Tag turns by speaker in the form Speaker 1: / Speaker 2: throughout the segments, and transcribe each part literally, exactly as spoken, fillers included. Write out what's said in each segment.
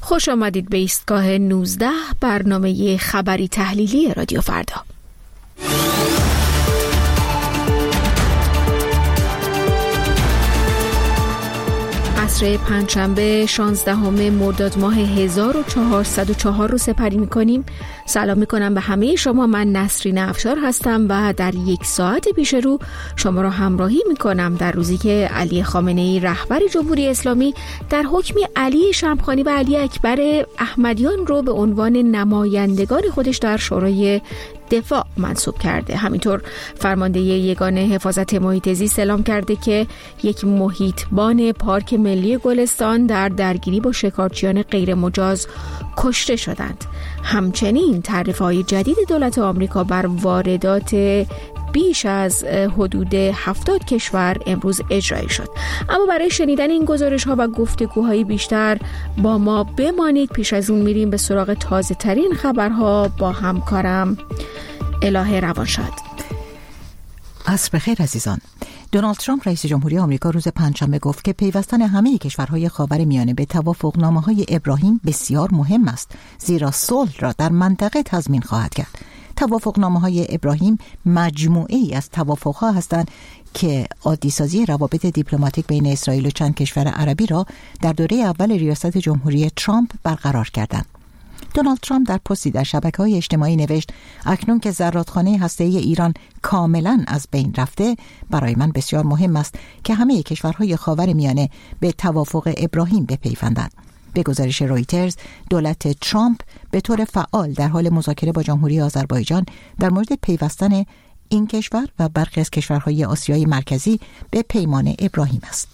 Speaker 1: خوش آمدید به ایستگاه نوزده، برنامه خبری تحلیلی رادیو فردا. عصر پنجشنبه شانزدهم مرداد ماه هزار و چهارصد و چهار رو سپری می‌کنیم. سلام می‌کنم به همه شما. من نسرین افشار هستم و در یک ساعت پیش رو شما را همراهی می‌کنم در روزی که علی خامنه‌ای رهبر جمهوری اسلامی در حکم علی شمخانی و علی اکبر احمدیان رو به عنوان نمایندگان خودش در شورای دفاع منصوب کرده. همینطور فرمانده یگان حفاظت محیط زیست اعلام کرده که یک محیطبان پارک ملی گلستان در درگیری با شکارچیان غیر مجاز کشته شدند. همچنین تعرفه‌های جدید دولت آمریکا بر واردات بیش از حدود هفتاد کشور امروز اجرایی شد. اما برای شنیدن این گزارش‌ها و گفتگوهای بیشتر با ما بمانید. پیش از اون میریم به سراغ تازه ترین خبرها با همکارم الهه روانشاد.
Speaker 2: عصر بخیر عزیزان. دونالد ترامپ رئیس جمهوری آمریکا روز پنجشنبه گفت که پیوستن همه کشورهای خاورمیانه به توافقنامه‌های ابراهیم بسیار مهم است، زیرا صلح را در منطقه تضمین خواهد کرد. توافقنامه‌های ابراهیم مجموعه‌ای از توافق‌ها هستند که عادی‌سازی روابط دیپلماتیک بین اسرائیل و چند کشور عربی را در دوره اول ریاست جمهوری ترامپ برقرار کردند. دونالد ترامپ در پستی در شبکه‌های اجتماعی نوشت: اکنون که زرادخانه هسته‌ای ایران کاملاً از بین رفته، برای من بسیار مهم است که همه کشورهای خاورمیانه به توافق ابراهیم بپیوندند. به گزارش رویترز، دولت ترامپ به طور فعال در حال مذاکره با جمهوری آذربایجان در مورد پیوستن این کشور و برخی از کشورهای آسیای مرکزی به پیمان ابراهیم است.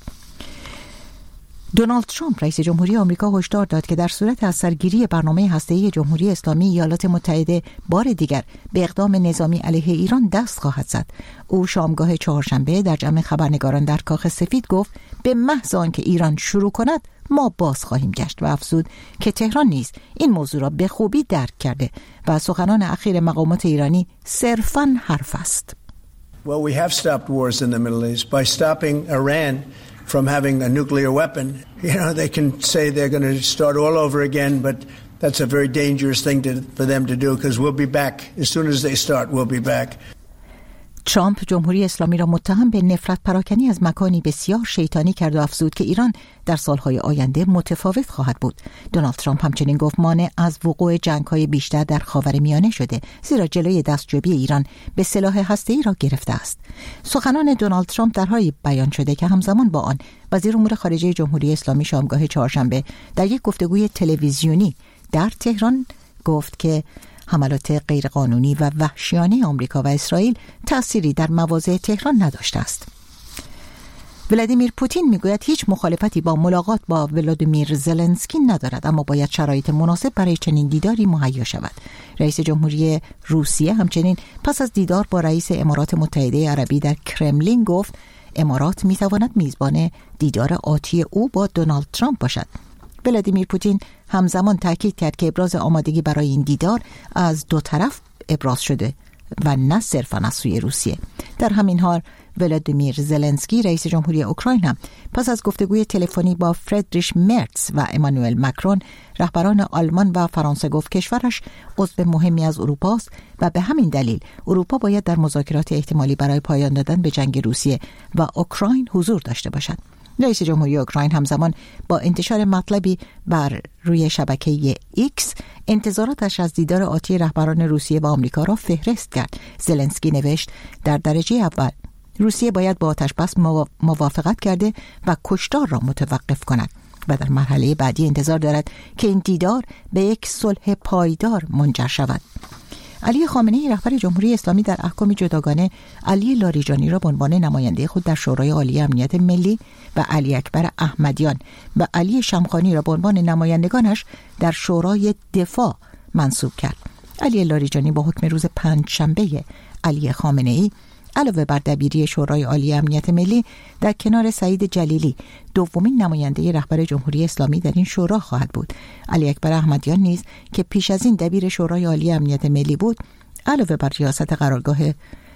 Speaker 2: دونالد ترامپ رئیس جمهوری آمریکا هشدار داد که در صورت از سرگیری برنامه هسته‌ای جمهوری اسلامی، ایالات متحده بار دیگر به اقدام نظامی علیه ایران دست خواهد زد. او شامگاه چهارشنبه در جمع خبرنگاران در کاخ سفید گفت: به محض آنکه ایران شروع کند ما باز خواهیم گشت، و افزود که تهران نیز این موضوع را به خوبی درک کرده و سخنان اخیر مقامات ایرانی صرفاً حرف است.
Speaker 3: Well, we have stopped wars in the Middle East by stopping Iran from having a nuclear weapon. You know, they can say they're going to start all over again, but that's a very dangerous thing to, for them to do, because we'll be back. As soon as they start, we'll be back.
Speaker 2: ترامپ جمهوری اسلامی را متهم به نفرت پراکنی از مکانی بسیار شیطانی کرد و افزود که ایران در سالهای آینده متفاوت خواهد بود. دونالد ترامپ همچنین گفت مانع از وقوع جنگ‌های بیشتر در خاورمیانه شده، زیرا جلوی دستجویی ایران به سلاح هسته‌ای را گرفته است. سخنان دونالد ترامپ در حالی بیان شده که همزمان با آن وزیر امور خارجه جمهوری اسلامی شامگاه چهارشنبه در یک گفتگوی تلویزیونی در تهران گفت که حملات غیرقانونی و وحشیانه آمریکا و اسرائیل تأثیری در مواضع تهران نداشته است. ولادیمیر پوتین میگوید هیچ مخالفتی با ملاقات با ولادیمیر زلنسکی ندارد، اما باید شرایط مناسب برای چنین دیداری مهیا شود. رئیس جمهوری روسیه همچنین پس از دیدار با رئیس امارات متحده عربی در کرملین گفت امارات میتواند میزبان دیدار آتی او با دونالد ترامپ باشد. ولادیمیر پوتین همزمان تاکید کرد که ابراز آمادگی برای این دیدار از دو طرف ابراز شده و نه صرفاً از سوی روسیه. در همین حال ولادیمیر زلنسکی رئیس جمهوری اوکراین هم پس از گفتگوی تلفنی با فردریش مرتز و امانوئل مکرون رهبران آلمان و فرانسه گفت کشورش عضو مهمی از اروپا است و به همین دلیل اروپا باید در مذاکرات احتمالی برای پایان دادن به جنگ روسیه و اوکراین حضور داشته باشد. رئیس جمهوری اوکراین همزمان با انتشار مطلبی بر روی شبکه ایکس انتظاراتش از دیدار آتی رهبران روسیه و آمریکا را فهرست کرد. زلنسکی نوشت در درجه اول روسیه باید با آتش‌بس موافقت کرده و کشتار را متوقف کند و در مرحله بعدی انتظار دارد که این دیدار به یک صلح پایدار منجر شود. علی خامنه‌ای رهبر جمهوری اسلامی در احکام جداگانه علی لاریجانی را به عنوان نماینده خود در شورای عالی امنیت ملی و علی اکبر احمدیان و علی شمخانی را به عنوان نمایندگانش در شورای دفاع منصوب کرد. علی لاریجانی با حکم روز پنجشنبه علی خامنه‌ای علاوه بر دبیری شورای عالی امنیت ملی در کنار سعید جلیلی دومین نماینده رهبر جمهوری اسلامی در این شورا خواهد بود. علی اکبر احمدیان نیز که پیش از این دبیر شورای عالی امنیت ملی بود علاوه بر ریاست قرارگاه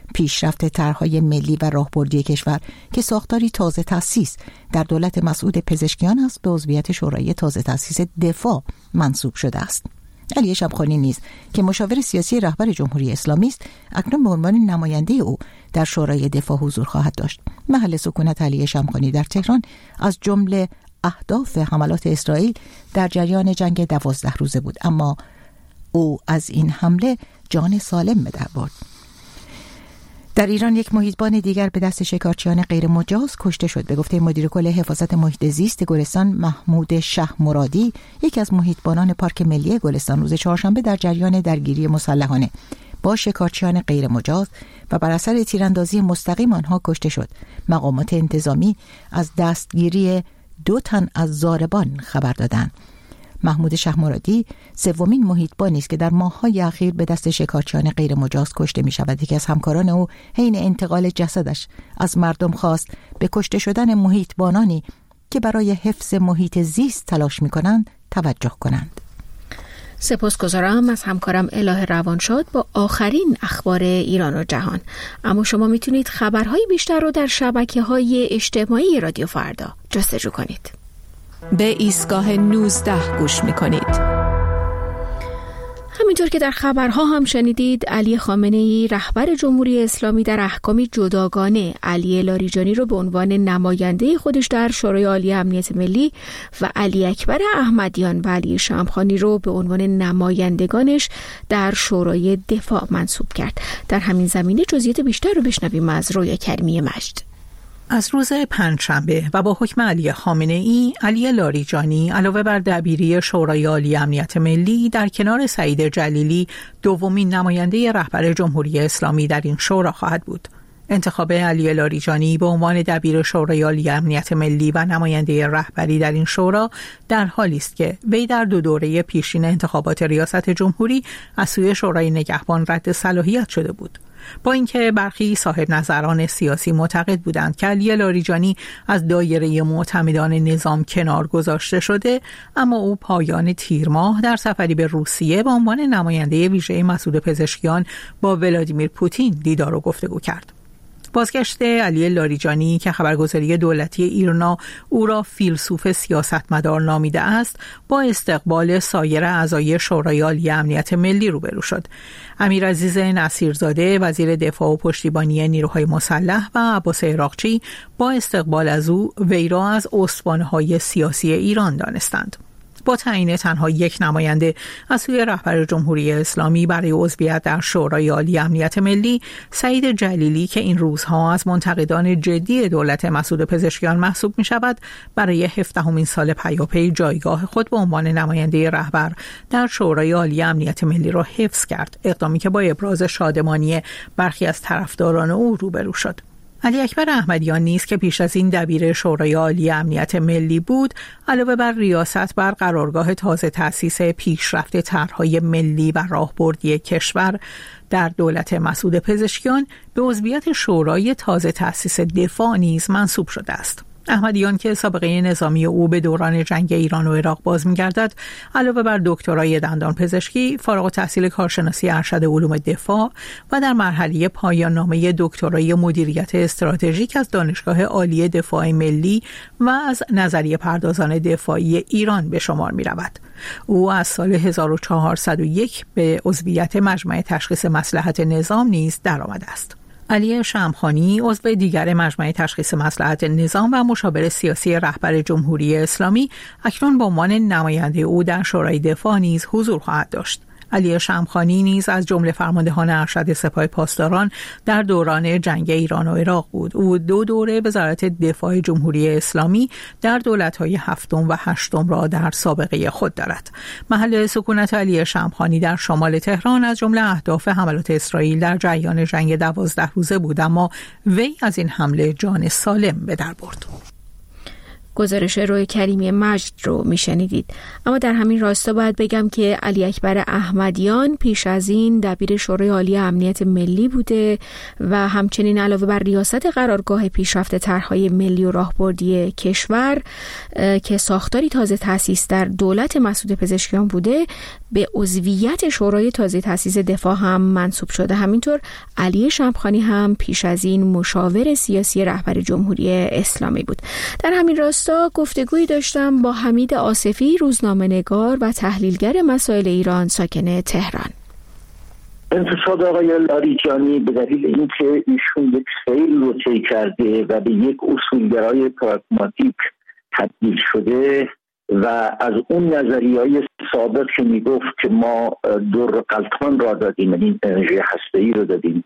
Speaker 2: پیشرفت طرحهای ملی و راهبردی کشور که ساختاری تازه تأسیس در دولت مسعود پزشکیان است به عضویت شورای تازه تأسیس دفاع منصوب شده است. علی شمخانی نیز که مشاور سیاسی رهبر جمهوری اسلامی است، اکنون به عنوان نماینده او در شورای دفاع حضور خواهد داشت. محل سکونت علی شمخانی در تهران از جمله اهداف حملات اسرائیل در جریان جنگ دوازده روزه بود، اما او از این حمله جان سالم به در برد. در ایران یک محیطبان دیگر به دست شکارچیان غیر مجاز کشته شد. به گفته مدیر کل حفاظت محیط زیست گلستان محمود شهمرادی، یکی از محیطبانان پارک ملی گلستان روز چهارشنبه در جریان درگیری مسلحانه با شکارچیان غیر مجاز و بر اثر تیراندازی مستقیم آنها کشته شد. مقامات انتظامی از دستگیری دو تن از ضاربان خبر دادند. محمود شهمرادی سومین محیطبانی است که در ماه‌های اخیر به دست شکارچیان غیر مجاز کشته می شود. یکی از همکاران او حین انتقال جسدش از مردم خواست به کشته شدن محیطبانانی که برای حفظ محیط زیست تلاش می کنند توجه کنند.
Speaker 1: سپاسگزارم از همکارم الهه روانشاد با آخرین اخبار ایران و جهان. اما شما میتونید خبرهای بیشتر رو در شبکه‌های اجتماعی رادیو فردا جستجو کنید.
Speaker 4: به ایستگاه نوزده گوش میکنید.
Speaker 1: همینطور که در خبرها هم شنیدید، علی خامنه‌ای رهبر جمهوری اسلامی در احکامی جداگانه علی لاریجانی رو به عنوان نماینده خودش در شورای عالی امنیت ملی و علی اکبر احمدیان و علی شمخانی رو به عنوان نمایندگانش در شورای دفاع منصوب کرد. در همین زمینه جزئیات بیشتر رو بشنویم از رویا کریمی مجد.
Speaker 5: از روز پنجشنبه و با حکم علی خامنه‌ای، علی لاریجانی علاوه بر دبیری شورای عالی امنیت ملی در کنار سعید جلیلی دومین نماینده رهبر جمهوری اسلامی در این شورا خواهد بود. انتخاب علی لاریجانی به عنوان دبیر شورای عالی امنیت ملی و نماینده رهبری در این شورا در حالی است که وی در دو دوره پیشین انتخابات ریاست جمهوری از سوی شورای نگهبان رد صلاحیت شده بود. با اینکه برخی صاحب نظران سیاسی معتقد بودند که علی لاریجانی از دایره معتمدان نظام کنار گذاشته شده، اما او پایان تیر ماه در سفری به روسیه به عنوان نماینده ویژه مسعود پزشکیان با ولادیمیر پوتین دیدار و گفتگو کرد. بازگشت علی لاریجانی که خبرگزاری دولتی ایرنا او را فیلسوف سیاستمدار نامیده است، با استقبال سایر اعضای شورای عالی امنیت ملی روبرو شد. امیرعزیز نصیرزاده وزیر دفاع و پشتیبانی نیروهای مسلح و عباس عراقچی با استقبال از او وی را از استوانه‌های سیاسی ایران دانستند. با تعیین تنها یک نماینده از سوی رهبر جمهوری اسلامی برای عضویت در شورای عالی امنیت ملی، سعید جلیلی که این روزها از منتقدان جدی دولت مسعود پزشکیان محسوب می شود، برای هفدهمین سال پیاپی جایگاه خود به عنوان نماینده رهبر در شورای عالی امنیت ملی را حفظ کرد، اقدامی که با ابراز شادمانی برخی از طرفداران او روبرو شد. علی اکبر احمدیان نیز که پیش از این دبیر شورای عالی امنیت ملی بود، علاوه بر ریاست بر قرارگاه تازه تأسیس پیشرفت طرحهای ملی و راهبردی کشور در دولت مسعود پزشکیان، به عضویت شورای تازه تأسیس دفاع نیز منصوب شده است. احمدیان که سابقه نظامی او به دوران جنگ ایران و عراق باز می‌گردد، علاوه بر دکترای دندان پزشکی، فارغ التحصیل کارشناسی ارشد علوم دفاع و در مرحله پایان نامه دکترای مدیریت استراتژیک از دانشگاه عالی دفاع ملی و از نظریه پردازان دفاعی ایران به شمار می‌رود. او از سال هزار و چهارصد و یک به عضویت مجمع تشخیص مصلحت نظام نیز درآمده است. علی شمخانی عضو دیگر مجمع تشخیص مصلحت نظام و مشاور سیاسی رهبر جمهوری اسلامی، اکنون به عنوان نماینده او در شورای دفاع نیز حضور خواهد داشت. علی شمخانی نیز از جمله فرماندهان ارشد سپاه پاسداران در دوران جنگ ایران و عراق بود. او دو دوره وزارت دفاع جمهوری اسلامی در دولت‌های هفتم و هشتم را در سابقه خود دارد. محل سکونت علی شمخانی در شمال تهران از جمله اهداف حملات اسرائیل در جریان جنگ دوازده روزه بود، اما وی از این حمله جان سالم به در برد.
Speaker 1: گزارش روی کریمی مجد رو میشنیدید. اما در همین راستا باید بگم که علی اکبر احمدیان پیش از این دبیر شورای عالی امنیت ملی بوده و همچنین علاوه بر ریاست قرارگاه پیشرفت طرح‌های ملی و راهبردی کشور که ساختاری تازه تأسیس در دولت مسعود پزشکیان بوده، به عضویت شورای تازه تأسیس دفاع هم منصوب شده. همینطور علی شمخانی هم پیش از این مشاور سیاسی رهبر جمهوری اسلامی بود. در همین راستا گفتگویی داشتم با حمید آصفی، روزنامه‌نگار و تحلیلگر مسائل ایران ساکن تهران.
Speaker 6: انتصاب آقای لاریجانی به دلیل اینکه ایشون یک سیل رو طی کرده و به یک اصولگرای پراگماتیک تبدیل شده و از اون نظریه‌های سابق که میگفت که ما در قلتان را دادیم، یعنی انرژی هسته‌ای رو دادیم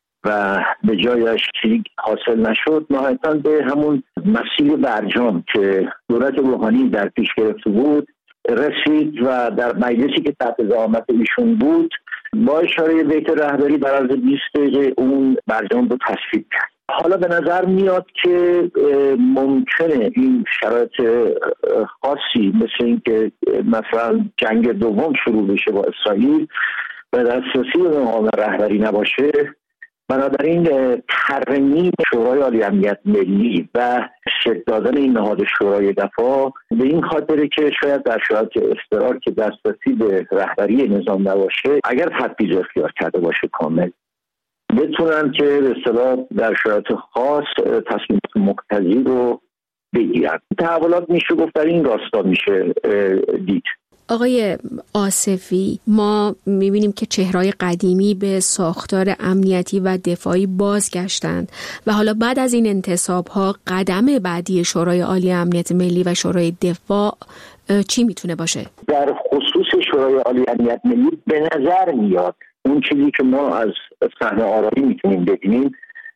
Speaker 6: و به جایش چیزی حاصل نشد، نهایتاً به همون مسیر برجام که دولت روحانی در پیش گرفته بود رسید و در مجلسی که تحت زعامت ایشون بود با اشاره بیت رهبری بر عرض بیست دقیقه اون برجام رو تصویب کرد. حالا به نظر میاد که ممکنه این شرایط خاصی مثل این که مثلا جنگ دوم شروع بشه با اسرائیل و دسترسی به مقام رهبری نباشه، بنابراین ترمیم شورای عالی امنیت ملی و شکل دادن این نهاد شورای دفاع به این خاطره که شاید در شرایط اضطرار که دسترسی به رهبری نظام نباشه، اگر تبعیض اختیار کرده باشه کامل، بتونن که به اصطلاح در شرایط خاص تصمیمات مقتضی رو بگیرن. تحولات میشه گفت در این راستا میشه دید.
Speaker 1: آقای آصفی، ما میبینیم که چهره‌های قدیمی به ساختار امنیتی و دفاعی بازگشتند و حالا بعد از این انتصاب‌ها قدم بعدی شورای عالی امنیت ملی و شورای دفاع چی میتونه باشه؟
Speaker 6: در خصوص شورای عالی امنیت ملی به نظر میاد اون چیزی که ما از صحنه آرایی میتونیم ببینیم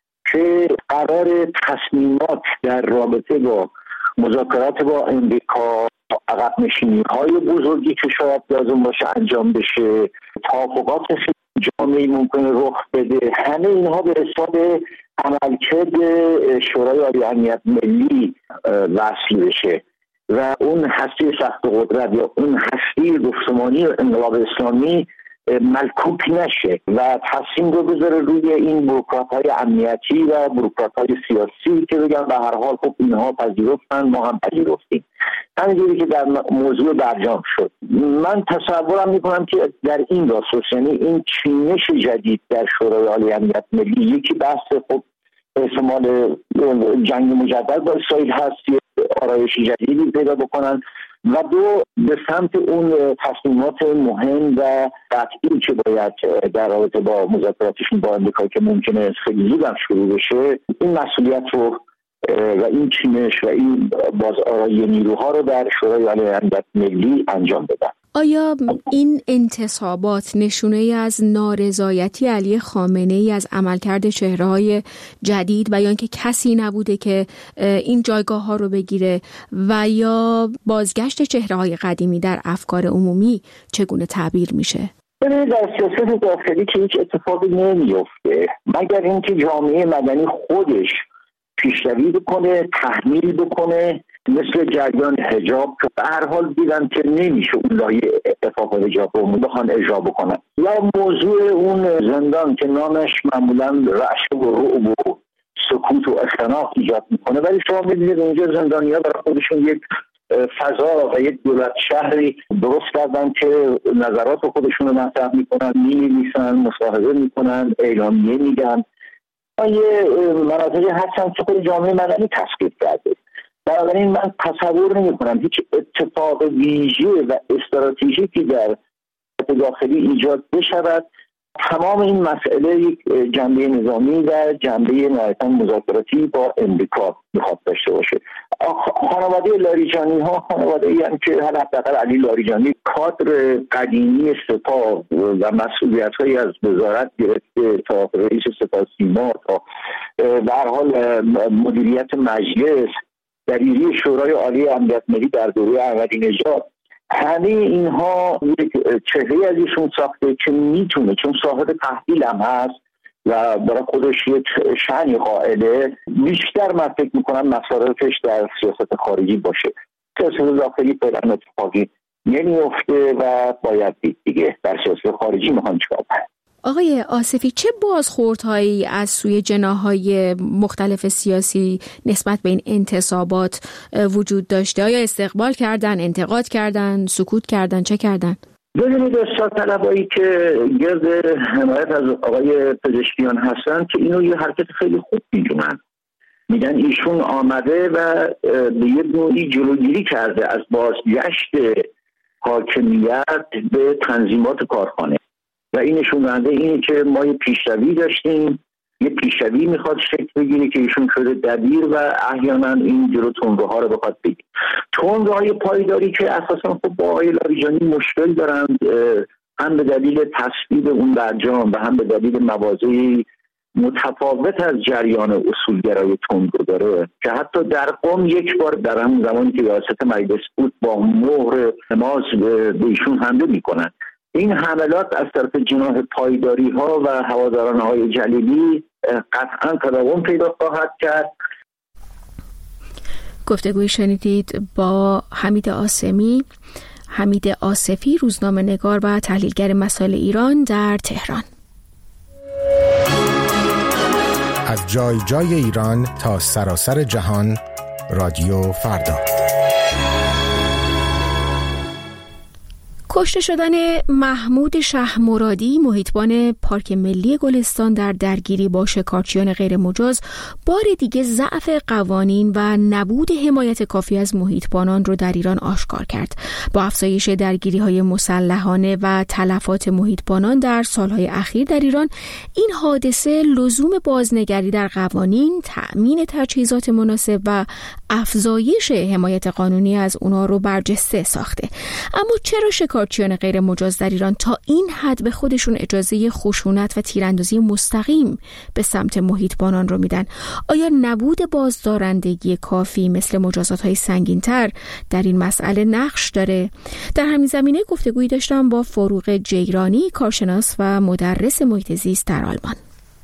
Speaker 6: که قرار تصمیمات در رابطه با مذاکرات با امریکا، عقب نشینی های بزرگی که شاید لازم باشه انجام بشه، توافقات جامعی ممکنه رخ بده، همه اینها به حساب عملکرد شورای عالی امنیت ملی وصل بشه و اون هستی سخت قدرت یا اون هستی گفتمانی انقلاب اسلامی ملکوک نشه و تصمیم رو بذاره روی این بروکرات‌های امنیتی و بروکرات‌های سیاسی که بگن به هر حال خب اینها پذیرفتن، ما هم پذیرفتیم. همینجوری که در موضوع برجام شد، من تصورم میکنم که در این راست، یعنی این چینش جدید در شورای عالی امنیت ملی، یکی بحث خب احتمال جنگ مجدد با اسرائیل هست، آرایش جدیدی پیدا بکنن و دو به سمت اون تصمیمات مهم و قطعی که باید در رابطه با مذاکراتشون با امریکا که ممکنه خیلی زود هم شروع بشه، این مسئولیت رو و این چینش و این بازآرایی نیروها رو در شورای عالی امنیت ملی انجام بدن.
Speaker 1: آیا این انتصابات نشونه ای از نارضایتی علی خامنه‌ای از عملکرد چهره‌های جدید و یا اینکه کسی نبوده که این جایگاه ها رو بگیره و یا بازگشت چهره‌های قدیمی در افکار عمومی چگونه تعبیر میشه؟
Speaker 6: در سیاست داخلی که هیچ اتفاقی نمیفته مگر اینکه جامعه مدنی خودش پیشروی بکنه، تحمیل بکنه، مثل جریان حجاب که به هر حال دیدن که نمیشه اون لایه اتفاق حجاب رو بخوان اجرا بکنن، یا موضوع اون زندان که نامش معمولا رعشه و رعب و سکوت و اختناق ایجاد میکنه، ولی شما میدونید اونجا زندانی‌ها برای خودشون یک فضا و یک دولت شهری درست کردن که نظرات خودشون رو مطرح میکنن، می‌نویسن، مصاحبه میکنن، اعلامیه میدن. یه مناطقی هستن که خود جامعه مدنی تسکیب کرده. بنابراین من تصور نمی کنم هیچ اتفاق ویژه و استراتژیکی در داخلی ایجاد بشود. تمام این مسئله یک جنبه نظامی و جنبه نهایتاً مذاکراتی با امریکا میخواد داشته باشه. خانواده لاریجانی ها خانواده ای هم که حداقل علی لاریجانی کادر قدیمی سپاه و مسئولیت هایی از وزارت گرفته تا رئیس سپاه سیما تا به هر حال مدیریت مجلس، دبیری شورای عالی امنیت ملی در دوره احمدی‌نژاد، همه اینها یک چهره از ایشون ساخته که میتونه، چون صاحب تحویل هم هست، و برای خودش یک شأنی قائله، بیشتر من فکر میکنم مصارفش در سیاست خارجی باشه. سیاست داخلی فعلا اتفاقی نمیفته و باید دید دیگه در سیاست خارجی میخوان چیکار کنن.
Speaker 1: آقای آصفی، چه بازخوردهایی از سوی جناح‌های مختلف سیاسی نسبت به این انتصابات وجود داشته؟ آیا استقبال کردن، انتقاد کردن، سکوت کردن، چه کردن؟
Speaker 6: ببینید اصلاح طلبایی که گرد حمایت از آقای پزشکیان هستن که اینو یه حرکت خیلی خوب میدونن. میگن ایشون آمده و به یه نوعی جلوگیری کرده از بازگشت حاکمیت به تنظیمات کارخانه و این نشون دهنده اینه که ما یه پیشروی داشتیم، یه پیشروی میخواد شکل بگیره که ایشون شده دبیر و احیانا این جلو تندروها رو بخواد بگیره. تندروهای پایداری که اساسا خب با آقای لاریجانی مشکل دارند، هم به دلیل تصویب اون برجام و هم به دلیل مواضعی متفاوت از جریان اصولگرای تندرو داره که حتی در قم یک بار در همون زمانی که ریاست مجلس بود با مهر حماس به ایشون حمله میکنن. این حملات از طرف جناح پایداری ها و هواداران های جلیلی قطعا تداوم پیدا خواهد کرد.
Speaker 1: گفتگوی شنیدید با حمید آسمی، حمید آصفی، روزنامه نگار و تحلیلگر مسائل ایران در تهران.
Speaker 7: از جای جای ایران تا سراسر جهان، رادیو فردا.
Speaker 1: کشته شدن محمود شهمرادی، محیطبان پارک ملی گلستان، در درگیری با شکارچیان غیر مجاز بار دیگه ضعف قوانین و نبود حمایت کافی از محیطبانان رو در ایران آشکار کرد. با افزایش درگیری‌های مسلحانه و تلفات محیطبانان در سالهای اخیر در ایران، این حادثه لزوم بازنگری در قوانین، تأمین تجهیزات مناسب و افزایش حمایت قانونی از اونا رو برجسته ساخته. اما چرا شکارچیان غیر مجاز در ایران تا این حد به خودشون اجازه خشونت و تیراندازی مستقیم به سمت محیطبانان رو میدن؟ آیا نبود بازدارندگی کافی مثل مجازات‌های سنگین‌تر در این مسئله نقش داره؟ در همین زمینه گفتگویی داشتم با فروغ جیرانی، کارشناس و مدرس محیط زیست در آلمان.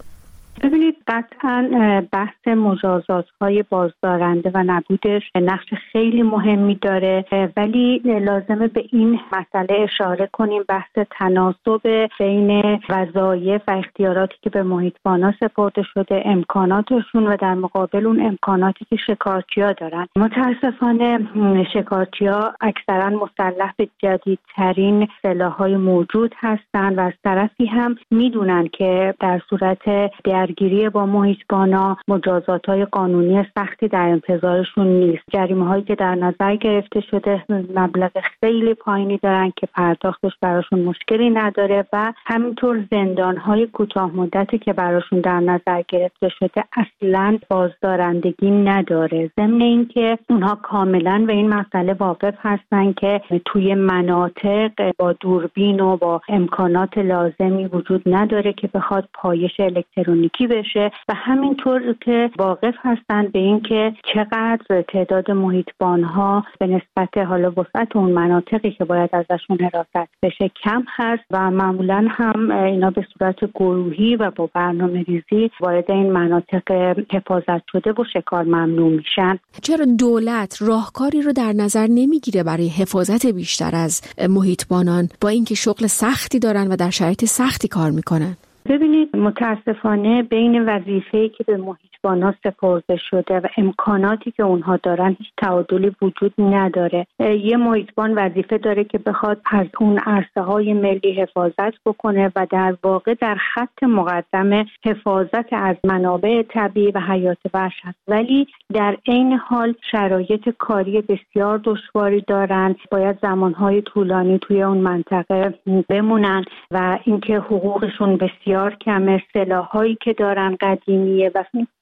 Speaker 8: ببینید، قطعا بحث مجازات‌های بازدارنده و نبودش نقش خیلی مهمی داره، ولی لازمه به این مسئله اشاره کنیم، بحث تناسب بین وظایف و اختیاراتی که به محیطبانا سپرده شده، امکاناتشون و در مقابل اون امکاناتی که شکارچی‌ها دارن. متاسفانه شکارچی‌ها اکثرا مسلح به جدیدترین سلاح‌های موجود هستن و از طرفی هم میدونن که در صورت درگیری با محیطبانا مجازات‌های قانونی سختی در انتظارشون نیست. جریمه‌هایی که در نظر گرفته شده مبلغ خیلی پایینی دارن که پرداختش براشون مشکلی نداره و همینطور زندان‌های کوتاه مدتی که براشون در نظر گرفته شده اصلاً بازدارندگی نداره. ضمن اینکه اونها کاملاً به این مسئله واقف هستن که توی مناطق با دوربین و با امکانات لازمی وجود نداره که بخواد پایش الکترونیکی بشه و همینطور که واقف هستند به این که چقدر تعداد محیطبان‌ها به نسبت حالا وسعت اون مناطقی که باید ازشون حراست بشه کم هست و معمولاً هم اینا به صورت گروهی و با برنامه‌ریزی وارد این مناطق حفاظت شده و شکار ممنوع میشن.
Speaker 1: چرا دولت راهکاری رو در نظر نمیگیره برای حفاظت بیشتر از محیطبانان با اینکه شغل سختی دارن و در شرایط سختی کار میکنن؟
Speaker 8: ببینید، متاسفانه بین وظیفه‌ای که به محیطبانا سپرده شده و امکاناتی که اونها دارن هیچ تعادلی وجود نداره. یه محیطبان وظیفه داره که بخواد از اون عرصه‌های ملی حفاظت بکنه و در واقع در خط مقدم حفاظت از منابع طبیعی و حیات وحش هست، ولی در عین حال شرایط کاری بسیار دشواری دارن، باید زمانهای طولانی توی اون منطقه بمونن و اینکه حقوقشون بسیار بسیار کمه، سلاحایی که دارن قدیمیه و این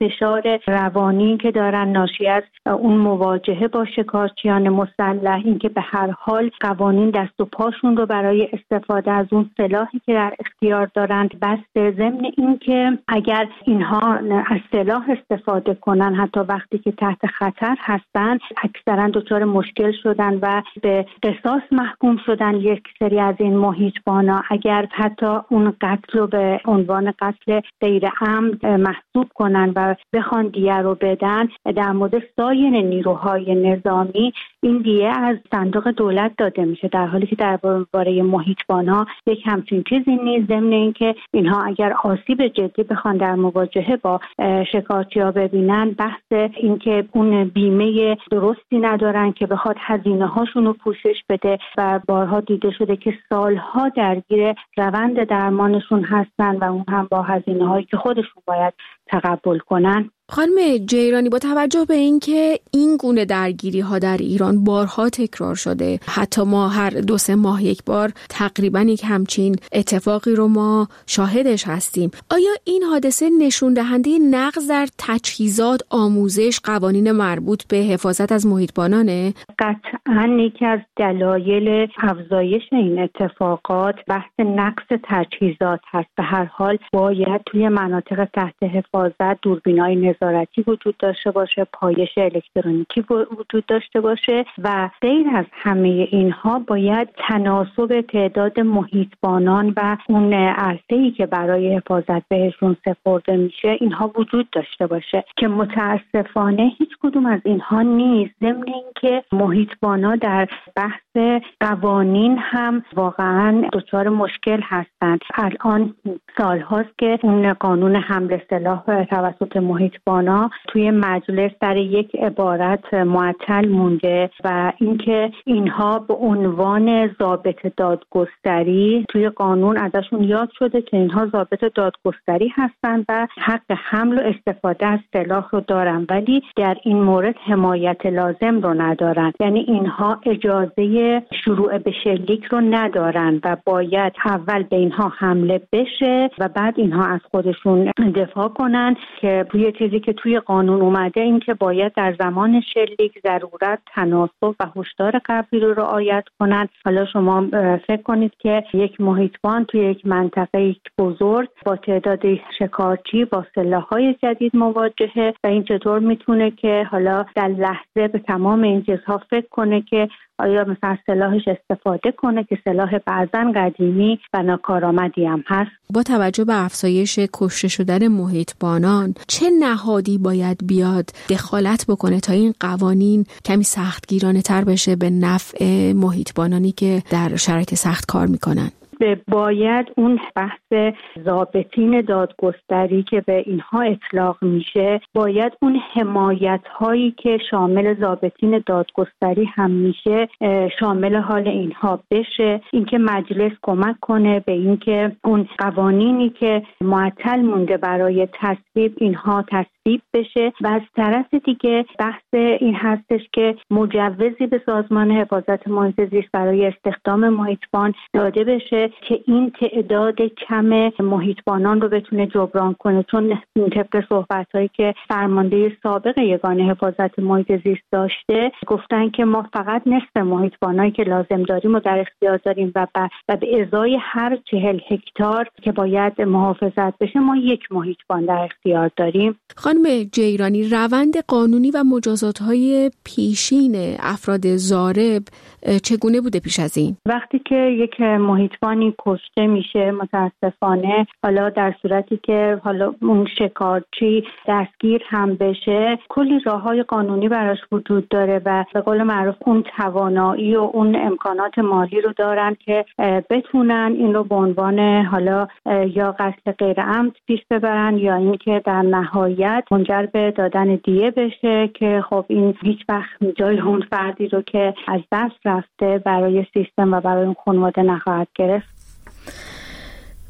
Speaker 8: فشار روانی که دارن ناشی از اون مواجهه با شکارچیان مسلح، اینکه به هر حال قوانین دست و پاشون رو برای استفاده از اون سلاحی که در اختیار دارند بسته، ضمن اینکه اگر اینها از سلاح استفاده کنن حتی وقتی که تحت خطر هستن اکثرا دچار مشکل شدن و به قصاص محکوم شدن یک سری از این محیطبانا. اگر حتی اون قتل رو به عنوان قتل غیر عمد محسوب کنن و بخوان دیه رو بدن، در مورد سایر نیروهای نظامی این دیه از صندوق دولت داده میشه، در حالی که درباره محیطبان‌ها یک همچین چیزی نیست. ضمن اینکه اینها اگر آسیب جدی بخوان در مواجهه با شکارچی‌ها ببینن، بحث اینکه اون بیمه درستی ندارن که بخواد هزینه هاشون رو پوشش بده و بارها دیده شده که سالها درگیر روند درمانشون هستن و اون هم با هزینه هایی که خودشون باید تقبل کنن.
Speaker 1: خانم جیرانی، با توجه به اینکه این گونه درگیری ها در ایران بارها تکرار شده، حتی ما هر دو سه ماه یک بار تقریبا یک همچین اتفاقی رو ما شاهدش هستیم، آیا این حادثه نشون دهنده نقض در تجهیزات، آموزش، قوانین مربوط به حفاظت از محیطبانانه؟
Speaker 8: قطعاً یکی از دلایل افزایش این اتفاقات بحث نقص تجهیزات هست. به هر حال باید توی مناطق تحت حفاظت دوربینای نظارتی وجود داشته باشه، پایش الکترونیکی وجود داشته باشه و غیر از همه اینها باید تناسب تعداد محیطبانان و اون عرصه‌ای که برای حفاظت بهشون سپرده میشه اینها وجود داشته باشه که متاسفانه هیچ کدوم از اینها نیست. ضمن اینکه محیطبانا در بحث قوانین هم واقعا دچار مشکل هستند. الان سالهاست که اون قانون حمل سلاح توسط محیطبانا توی مجلس در یک عبارت معطل مونده و اینکه اینها به عنوان ضابط دادگستری توی قانون ازشون یاد شده که اینها ضابط دادگستری هستند و حق حمل و استفاده از سلاح رو دارن، ولی در این مورد حمایت لازم رو ندارن. یعنی اینها اجازه شروع به شلیک رو ندارن و باید اول به اینها حمله بشه و بعد اینها از خودشون دفاع کنن، که توی چیزی که توی قانون اومده این که باید در زمان شلیک ضرورت، تناسب و هشدار قبلی رو رعایت کنن. حالا شما فکر کنید که یک محیطبان توی یک منطقه یک بزرگ با تعداد شکارچی با سلاح‌های جدید مواجهه و این چطور میتونه که حالا در لحظه به تمام این چیزها فکر کنه که آیا مثلا سلاحش استفاده کنه که سلاح بعضن قدیمی و ناکارآمدی هم هست.
Speaker 1: با توجه به افزایش کشته شدن محیطبانان، چه نهادی باید بیاد دخالت بکنه تا این قوانین کمی سختگیرانه تر بشه به نفع محیطبانانی که در شرایط سخت کار میکنن؟
Speaker 8: باید اون بحث ضابطین دادگستری که به اینها اطلاق میشه، باید اون حمایت هایی که شامل ضابطین دادگستری هم میشه شامل حال اینها بشه. اینکه مجلس کمک کنه به اینکه اون قوانینی که معطل مونده برای تصویب اینها تصویب بشه و از طرف دیگه بحث این هستش که مجوزی به سازمان حفاظت محیط زیست برای استخدام محیطبان داده بشه که این تعداد کم محیطبانان رو بتونه جبران کنه، چون طبق صحبت‌هایی که فرمانده سابق یگان حفاظت محیط زیست داشته گفتن که ما فقط نصف محیطبانایی که لازم داریم و در اختیار داریم و و به ازای هر چهل هکتار که باید محافظت بشه ما یک محیطبان در اختیار داریم.
Speaker 1: خانم جیرانی، روند قانونی و مجازات‌های پیشین افراد ضارب چگونه بوده پیش از این؟
Speaker 8: وقتی که یک محیطبانی کشته میشه متاسفانه، حالا در صورتی که حالا اون شکارچی دستگیر هم بشه، کلی راههای قانونی براش وجود داره و به قول معروف اون توانایی و اون امکانات مالی رو دارن که بتونن این رو به عنوان حالا یا قتل غیر عمد پیش ببرن یا اینکه در نهایت منجر به دادن دیه بشه که خب این هیچ وقت جای اون فردی رو که از دست رفته برای سیستم و برای اون خانواده نخواهد گرفت.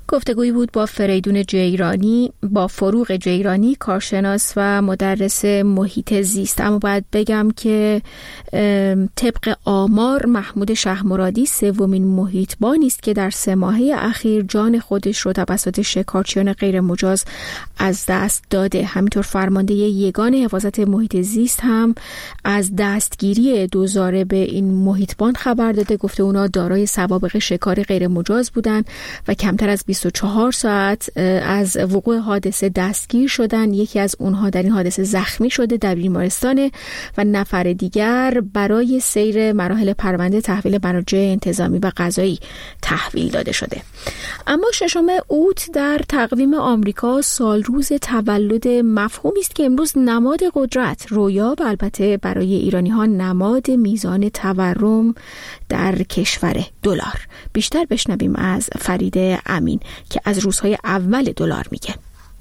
Speaker 1: گفتگویی بود با فریدون جیرانی، با فروغ جیرانی، کارشناس و مدرس محیط زیست. اما باید بگم که طبق آمار محمود شهمرادی سومین محیطبانی است که در سه ماهه اخیر جان خودش رو توسط شکارچیان غیر مجاز از دست داده. همینطور فرمانده یگان حفاظت محیط زیست هم از دستگیری دوزاره به این محیطبان خبر داده. گفته اونا دارای سوابق شکار غیر مجاز بودن و کمتر از بیست و چهار ساعت از وقوع حادثه دستگیر شدن. یکی از اونها در این حادثه زخمی شده، در بیمارستان، و نفر دیگر برای سیر مراحل پرونده تحویل مراجع انتظامی و قضایی تحویل داده شده. اما ششم اوت در تقویم آمریکا سال روز تولد مفهومی است که امروز نماد قدرت، رویا و البته برای ایرانی ها نماد میزان تورم در کشور دلار. بیشتر بشنویم از فرید امین که از روزهای اول دلار میگه.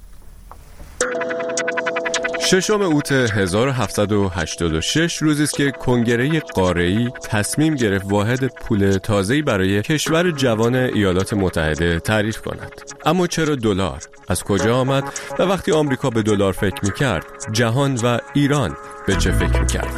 Speaker 9: ششم اوت هزار و هفتصد و هشتاد و شش روزی است که کنگره قاره‌ای تصمیم گرفت واحد پول تازه‌ای برای کشور جوان ایالات متحده تعریف کند. اما چرا دلار؟ از کجا آمد؟ و وقتی آمریکا به دلار فکر می‌کرد، جهان و ایران به چه فکر می‌کرد؟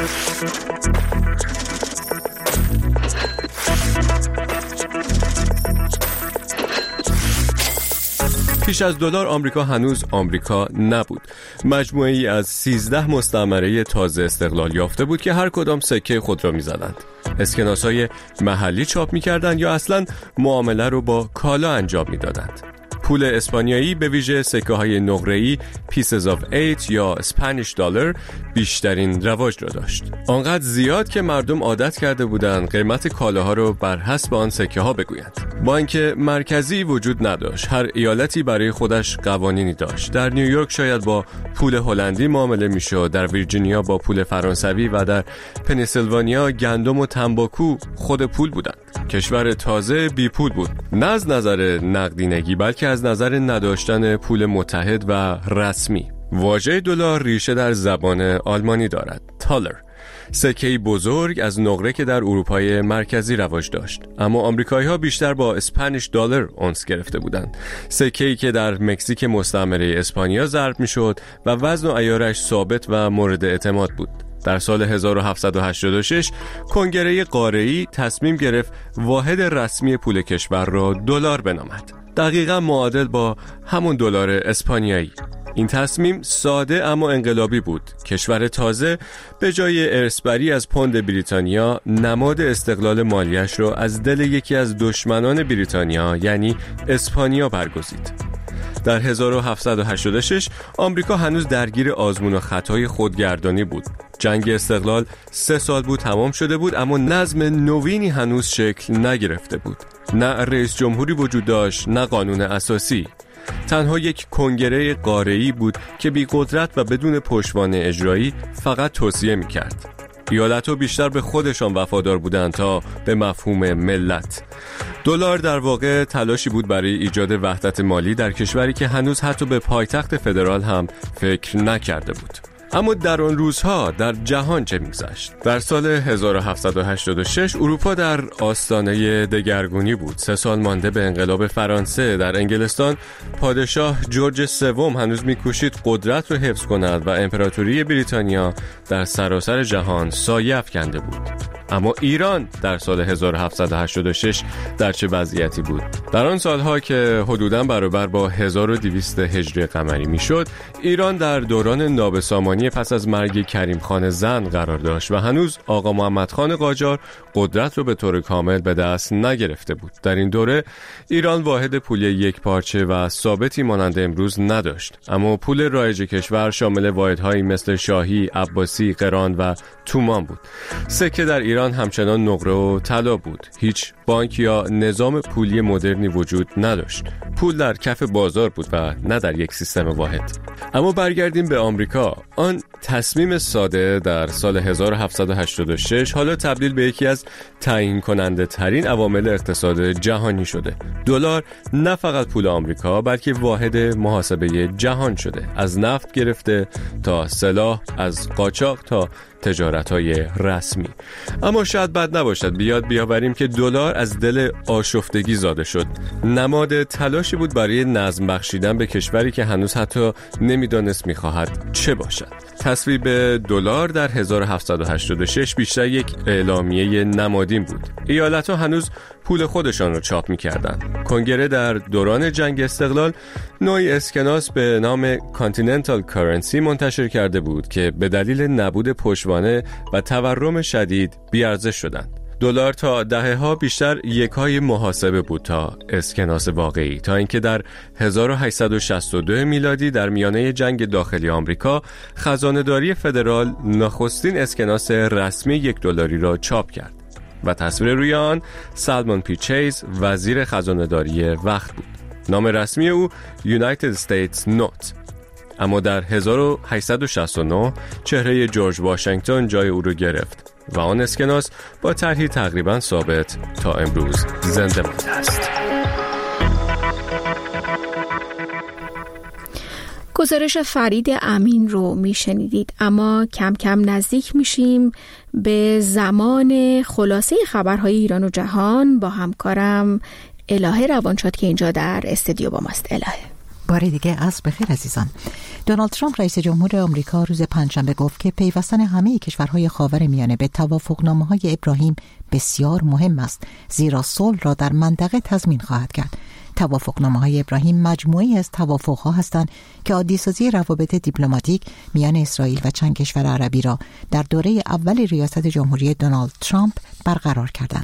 Speaker 9: پیش از دلار آمریکا هنوز آمریکا نبود. مجموعه‌ای از سیزده مستعمره تازه استقلال یافته بود که هر کدام سکه خود را می‌زدند. اسکناس‌های محلی چاپ می‌کردند یا اصلاً معامله رو با کالا انجام می‌دادند. پول اسپانیایی به ویژه سکه‌های نقره‌ای Pieces of eight یا Spanish Dollar بیشترین رواج را داشت. آنقدر زیاد که مردم عادت کرده بودند قیمت کالاها رو بر حسب آن سکه‌ها بگویند. بانک مرکزی وجود نداشت. هر ایالتی برای خودش قوانینی داشت. در نیویورک شاید با پول هلندی معامله میشد، در ویرجینیا با پول فرانسوی و در پنیسیلوانیا گندم و تنباکو خود پول بودند. کشور تازه بی پول بود، نه از نظر نقدینگی بلکه از نظر نداشتن پول متحد و رسمی. واژه دلار ریشه در زبان آلمانی دارد، تالر، سکه‌ای بزرگ از نقره که در اروپای مرکزی رواج داشت. اما آمریکایی‌ها بیشتر با اسپانیش دلار اونس گرفته بودند، سکه‌ای که در مکزیک مستعمره اسپانیا ضرب می‌شد و وزن و عیارش ثابت و مورد اعتماد بود. در سال هزار و هفتصد و هشتاد و شش کنگره قاره‌ای تصمیم گرفت واحد رسمی پول کشور را دلار بنامد، دقیقاً معادل با همون دلار اسپانیایی. این تصمیم ساده اما انقلابی بود. کشور تازه به جای ارثبری از پوند بریتانیا نماد استقلال مالیش را از دل یکی از دشمنان بریتانیا یعنی اسپانیا برگزید. در هزار و هفتصد و هشتاد و شش آمریکا هنوز درگیر آزمون و خطای خودگردانی بود. جنگ استقلال سه سال بود تمام شده بود، اما نظم نوینی هنوز شکل نگرفته بود. نه رئیس جمهوری وجود داشت، نه قانون اساسی. تنها یک کنگره قاره‌ای بود که بی قدرت و بدون پشتوانه اجرایی فقط توصیه می‌کرد. ایالت‌ها بیشتر به خودشان وفادار بودند تا به مفهوم ملت. دلار در واقع تلاشی بود برای ایجاد وحدت مالی در کشوری که هنوز حتی به پایتخت فدرال هم فکر نکرده بود. اما در آن روزها در جهان چه می‌گذشت؟ در سال هزار و هفتصد و هشتاد و شش اروپا در آستانه دگرگونی بود. سه سال مانده به انقلاب فرانسه. در انگلستان پادشاه جورج سوم هنوز می‌کوشید قدرت را حفظ کند و امپراتوری بریتانیا در سراسر جهان سایه افکنده بود. اما ایران در سال هزار و هفتصد و هشتاد و شش در چه وضعیتی بود؟ در آن سالها که حدوداً برابر با هزار و دویست هجری قمری میشد، ایران در دوران نابسامانی پس از مرگ کریم خان زند قرار داشت و هنوز آقا محمد خان قاجار قدرت رو به طور کامل به دست نگرفته بود. در این دوره ایران واحد پولی یک پارچه و ثابتی مانند امروز نداشت، اما پول رایج کشور شامل واحدهایی مثل شاهی، عباسی، قران و تومان بود. سکه در ایران همچنان نقره و طلا بود. هیچ بانک یا نظام پولی مدرنی وجود نداشت. پول در کف بازار بود و نه در یک سیستم واحد. اما برگردیم به آمریکا. آن تصمیم ساده در سال هزار و هفتصد و هشتاد و شش حالا تبدیل به یکی از تعیین کننده ترین عوامل اقتصاد جهانی شده. دلار نه فقط پول آمریکا بلکه واحد محاسبه جهان شده، از نفت گرفته تا سلاح، از قاچاق تا تجارت‌های رسمی. اما شاید بد نباشد بیاد بیاوریم که دلار از دل آشفتگی زاده شد. نماد تلاشی بود برای نظم بخشیدن به کشوری که هنوز حتی نمیدانست می‌خواهد چه باشد. تصویب دلار در هزار و هفتصد و هشتاد و شش بیشتر یک اعلامیه نمادین بود. ایالت‌ها هنوز پول خودشان را چاپ می‌کردند. کنگره در دوران جنگ استقلال نوعی اسکناس به نام کانتیننتال کارنسی منتشر کرده بود که به دلیل نبود پشتوانه و تورم شدید بی‌ارزش شدند. دلار تا دهه‌ها بیشتر یکای محاسبه بود تا اسکناس واقعی، تا اینکه در هزار و هشتصد و شصت و دو میلادی در میانه جنگ داخلی آمریکا خزانه‌داری فدرال نخستین اسکناس رسمی یک دلاری را چاپ کرد و تصویر روی آن سالمون پی چیز وزیر خزانه‌داری وقت بود. نام رسمی او United States Note. اما در هزار و هشتصد و شصت و نه چهره جورج واشنگتن جای او را گرفت و آن اسکناس با طرحی تقریبا ثابت تا امروز زنده مانده است.
Speaker 1: گزارش فرید امین رو میشنیدید. اما کم کم نزدیک میشیم به زمان خلاصه خبرهای ایران و جهان با همکارم الهه روانشاد که اینجا در استودیو با ماست. الهه،
Speaker 2: بار دیگه عصر بخیر عزیزان. دونالد ترامپ رئیس جمهور آمریکا روز پنجشنبه گفت که پیوستن همه کشورهای خاورمیانه به توافقنامه‌های ابراهیم بسیار مهم است، زیرا صلح را در منطقه تضمین خواهد کرد. توافقنامه‌های ابراهیم مجموعه‌ای از توافق‌ها هستند که عادی‌سازی روابط دیپلماتیک میان اسرائیل و چند کشور عربی را در دوره اول ریاست جمهوری دونالد ترامپ برقرار کردند.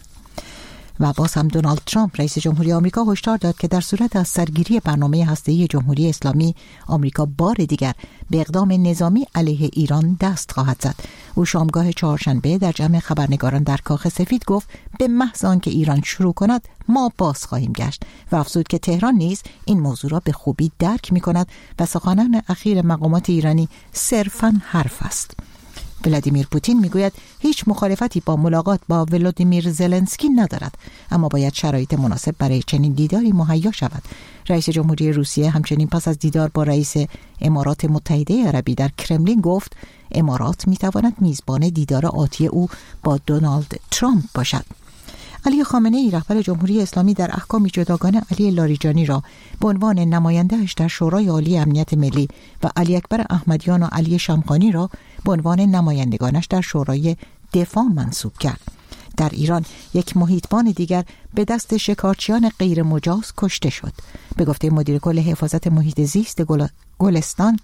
Speaker 2: و باز هم دونالد ترامپ رئیس جمهوری آمریکا هشدار داد که در صورت از سرگیری برنامه هسته‌ای جمهوری اسلامی، آمریکا بار دیگر به اقدام نظامی علیه ایران دست خواهد زد. او شامگاه چهارشنبه در جمع خبرنگاران در کاخ سفید گفت به محض آنکه ایران شروع کند ما باز خواهیم گشت و افزود که تهران نیز این موضوع را به خوبی درک می‌کند و سخنان اخیر مقامات ایرانی صرفاً حرف است. ولادیمیر پوتین میگوید هیچ مخالفتی با ملاقات با ولادیمیر زلنسکی ندارد، اما باید شرایط مناسب برای چنین دیداری مهیا شود. رئیس جمهوری روسیه همچنین پس از دیدار با رئیس امارات متحده عربی در کرملین گفت امارات میتواند میزبان دیدار آتی او با دونالد ترامپ باشد. علی خامنه ای رهبر جمهوری اسلامی در احکامی جداگانه علی لاریجانی را به عنوان نماینده‌اش در شورای عالی امنیت ملی و علی اکبر احمدیان و علی شمخانی را به عنوان نمایندگانش در شورای دفاع منصوب کرد. در ایران یک محیطبان دیگر به دست شکارچیان غیر مجاز کشته شد. به گفته مدیر کل حفاظت محیط زیست گل... گلستان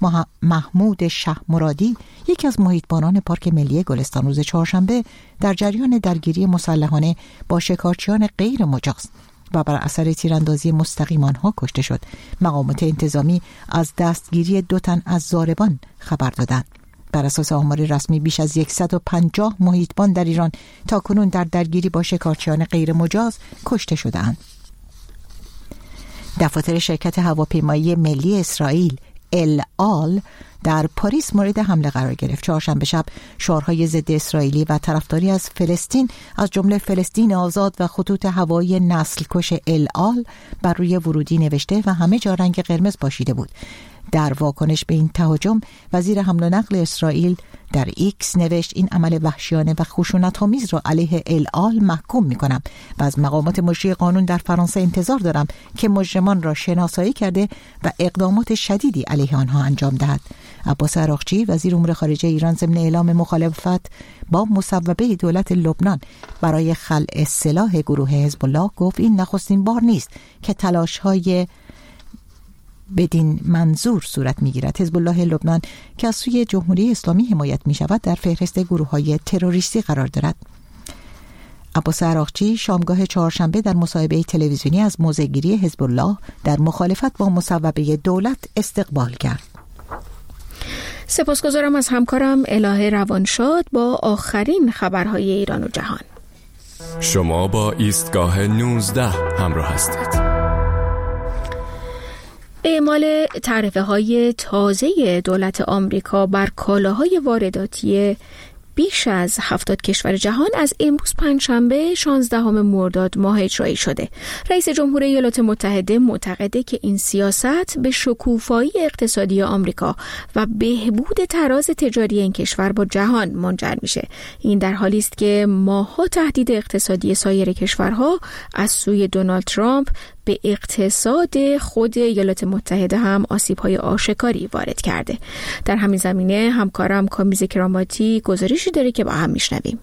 Speaker 2: محمود شه مرادی، یکی از محیطبانان پارک ملی گلستان روز چهارشنبه در جریان درگیری مسلحانه با شکارچیان غیر مجاز و بر اثر تیراندازی مستقیم آنها کشته شد. مقامات انتظامی از دستگیری دو تن از ضاربان خبر دادند. بر اساس آمار رسمی بیش از صد و پنجاه محیطبان در ایران تاکنون در درگیری با شکارچیان غیر مجاز کشته شده‌اند. دفاتر شرکت هواپیمایی ملی اسرائیل ال آل در پاریس مورد حمله قرار گرفت. چهارشنبه شب شعارهای ضد اسرائیلی و طرفداری از فلسطین از جمله فلسطین آزاد و خطوط هوایی نسل کش ال آل بر روی ورودی نوشته و همه جا رنگ قرمز پاشیده بود. در واکنش به این تهاجم وزیر حمل و نقل اسرائیل در ایکس نوشت این عمل وحشیانه و خشونت‌آمیز را علیه ال آل محکوم می‌کنم و از مقامات مجری قانون در فرانسه انتظار دارم که مجرمان را شناسایی کرده و اقدامات شدیدی علیه آنها انجام دهد. عباس عراقچی وزیر امور خارجه ایران ضمن اعلام مخالفت با مصوبه دولت لبنان برای خلع سلاح گروه حزب الله گفت این نخستین بار نیست که تلاش‌های بدین منظور صورت می‌گیرد. حزب الله لبنان که از سوی جمهوری اسلامی حمایت می‌شود در فهرست گروه‌های تروریستی قرار دارد. عباس عراقچی شامگاه چهارشنبه در مصاحبه تلویزیونی از موضع‌گیری حزب الله در مخالفت با مصوبه دولت استقبال کرد.
Speaker 1: سپاسگزارم از همکارم الهه روانشاد با آخرین خبرهای ایران و جهان.
Speaker 9: شما با ایستگاه نوزده همراه هستید.
Speaker 1: اعمال تعرفه‌های تازه دولت آمریکا بر کالاهای وارداتی بیش از هفتاد کشور جهان از امروز پنجشنبه شانزدهم مرداد ماه اجرایی شده. رئیس جمهور ایالات متحده معتقده که این سیاست به شکوفایی اقتصادی آمریکا و بهبود تراز تجاری این کشور با جهان منجر میشه. این در حالی است که ماه‌ها تهدید اقتصادی سایر کشورها از سوی دونالد ترامپ به اقتصاد خود ایالات متحده هم آسیب‌های آشکاری وارد کرده. در همین زمینه همکارم کامیز کراماتی گزارشی داره که با هم میشنویم.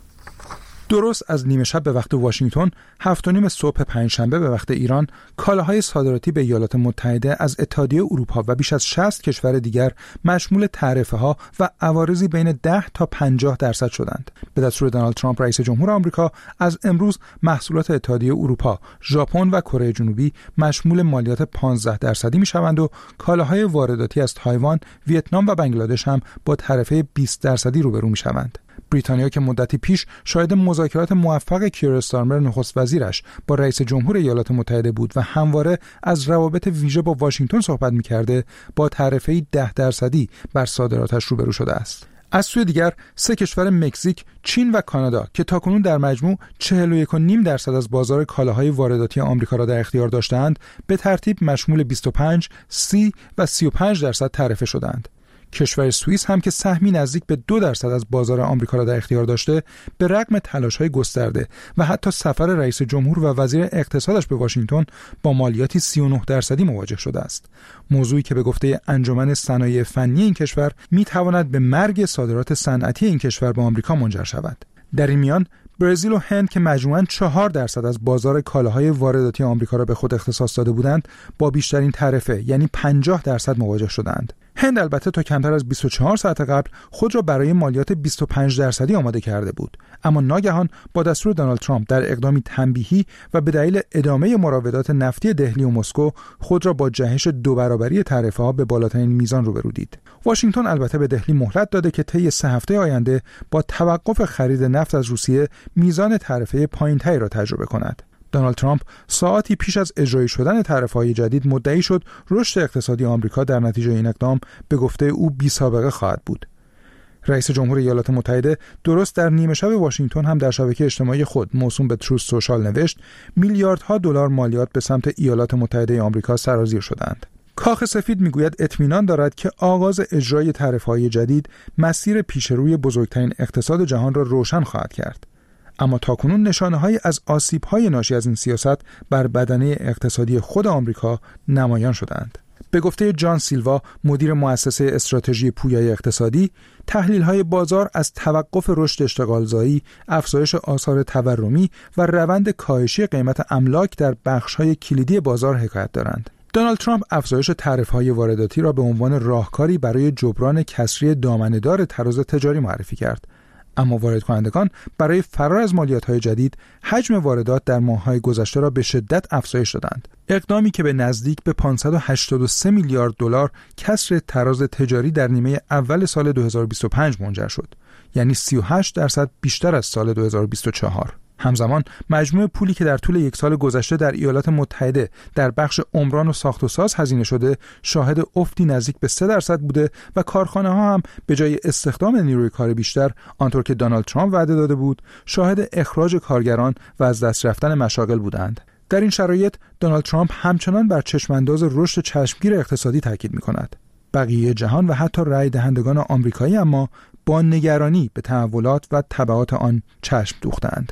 Speaker 10: درست از نیمه شب به وقت واشنگتن، هفت و نیم صبح پنجشنبه به وقت ایران، کالاهای صادراتی به ایالات متحده از اتحادیه اروپا و بیش از شصت کشور دیگر مشمول تعرفه‌ها و عوارضی بین ده تا پنجاه درصد شدند. به دستور دونالد ترامپ رئیس جمهور آمریکا از امروز محصولات اتحادیه اروپا، ژاپن و کره جنوبی مشمول مالیات پانزده درصدی میشوند و کالاهای وارداتی از تایوان، ویتنام و بنگلادش هم با تعرفه بیست درصدی روبرو میشوند. بریتانیا که مدتی پیش شاهد مذاکرات موفق کیر استارمر نخست وزیرش با رئیس جمهور ایالات متحده بود و همواره از روابط ویژه با واشنگتن صحبت می‌کرده، با تعرفه ده درصدی بر صادراتش روبرو شده است. از سوی دیگر سه کشور مکزیک، چین و کانادا که تاکنون در مجموع چهل و یک و نیم درصد از بازار کالاهای وارداتی آمریکا را در اختیار داشتند، به ترتیب مشمول بیست و پنج، سی و سی و پنج درصد تعرفه شدند. کشور سوئیس هم که سهمی نزدیک به دو درصد از بازار آمریکا را در اختیار داشته، به رغم تلاش‌های گسترده و حتی سفر رئیس جمهور و وزیر اقتصادش به واشنگتن با مالیاتی سی و نه درصدی مواجه شده است. موضوعی که به گفته انجمن صنایع فنی این کشور می‌تواند به مرگ صادرات صنعتی این کشور به آمریکا منجر شود. در این میان برزیل و هند که مجموعاً چهار درصد از بازار کالاهای وارداتی آمریکا را به خود اختصاص داده بودند، با بیشترین تعرفه یعنی پنجاه درصد مواجه شدند. هند البته تا کمتر از بیست و چهار ساعت قبل خود را برای مالیات بیست و پنج درصدی آماده کرده بود، اما ناگهان با دستور دونالد ترامپ در اقدامی تنبیهی و به دلیل ادامه مراودات نفتی دهلی و مسکو خود را با جهش دو برابری تعرفه‌ها به بالاترین میزان روبرو دید. واشنگتن البته به دهلی مهلت داده که طی سه هفته آینده با توقف خرید نفت از روسیه میزان تعرفه پایین‌تری را تجربه کند. دونالد ترامپ ساعتی پیش از اجرایی شدن تعرفه‌های جدید مدعی شد رشد اقتصادی آمریکا در نتیجه این اقدام به گفته او بی سابقه خواهد بود. رئیس جمهور ایالات متحده درست در نیمه شب واشنگتن هم در شبکه اجتماعی خود موسوم به تروث سوشال نوشت میلیاردها دلار مالیات به سمت ایالات متحده آمریکا سرازیر شدند. کاخ سفید میگوید اطمینان دارد که آغاز اجرای تعرفه‌های جدید مسیر پیشروی بزرگترین اقتصاد جهان را روشن خواهد کرد. اما تاکنون نشانه‌هایی از آسیب‌های ناشی از این سیاست بر بدنه اقتصادی خود آمریکا نمایان شدند. به گفته جان سیلوا، مدیر مؤسسه استراتژی پویایی اقتصادی، تحلیل‌های بازار از توقف رشد اشتغالزایی، افزایش آثار تورمی و روند کاهشی قیمت املاک در بخش‌های کلیدی بازار حکایت دارند. دونالد ترامپ افزایش تعرفه‌های وارداتی را به عنوان راهکاری برای جبران کسری دامنه‌دار تراز تجاری معرفی کرد. اما وارد کنندگان برای فرار از مالیات‌های جدید حجم واردات در ماه‌های گذشته را به شدت افزایش دادند. اقدامی که به نزدیک به پانصد و هشتاد و سه میلیارد دلار کسر تراز تجاری در نیمه اول سال دو هزار و بیست و پنج منجر شد، یعنی سی و هشت درصد بیشتر از سال دو هزار و بیست و چهار. همزمان مجموع پولی که در طول یک سال گذشته در ایالات متحده در بخش عمران و ساخت و ساز هزینه شده، شاهد افتی نزدیک به سه درصد بوده و کارخانه‌ها هم به جای استخدام نیروی کار بیشتر، آنطور که دونالد ترامپ وعده داده بود، شاهد اخراج کارگران و از دست رفتن مشاغل بودند. در این شرایط دونالد ترامپ همچنان بر چشمانداز رشد چشمگیر اقتصادی تاکید می‌کند. بقیه جهان و حتی رای دهندگان آمریکایی اما با نگرانی به تحولات و تبعات آن چشم دوختند.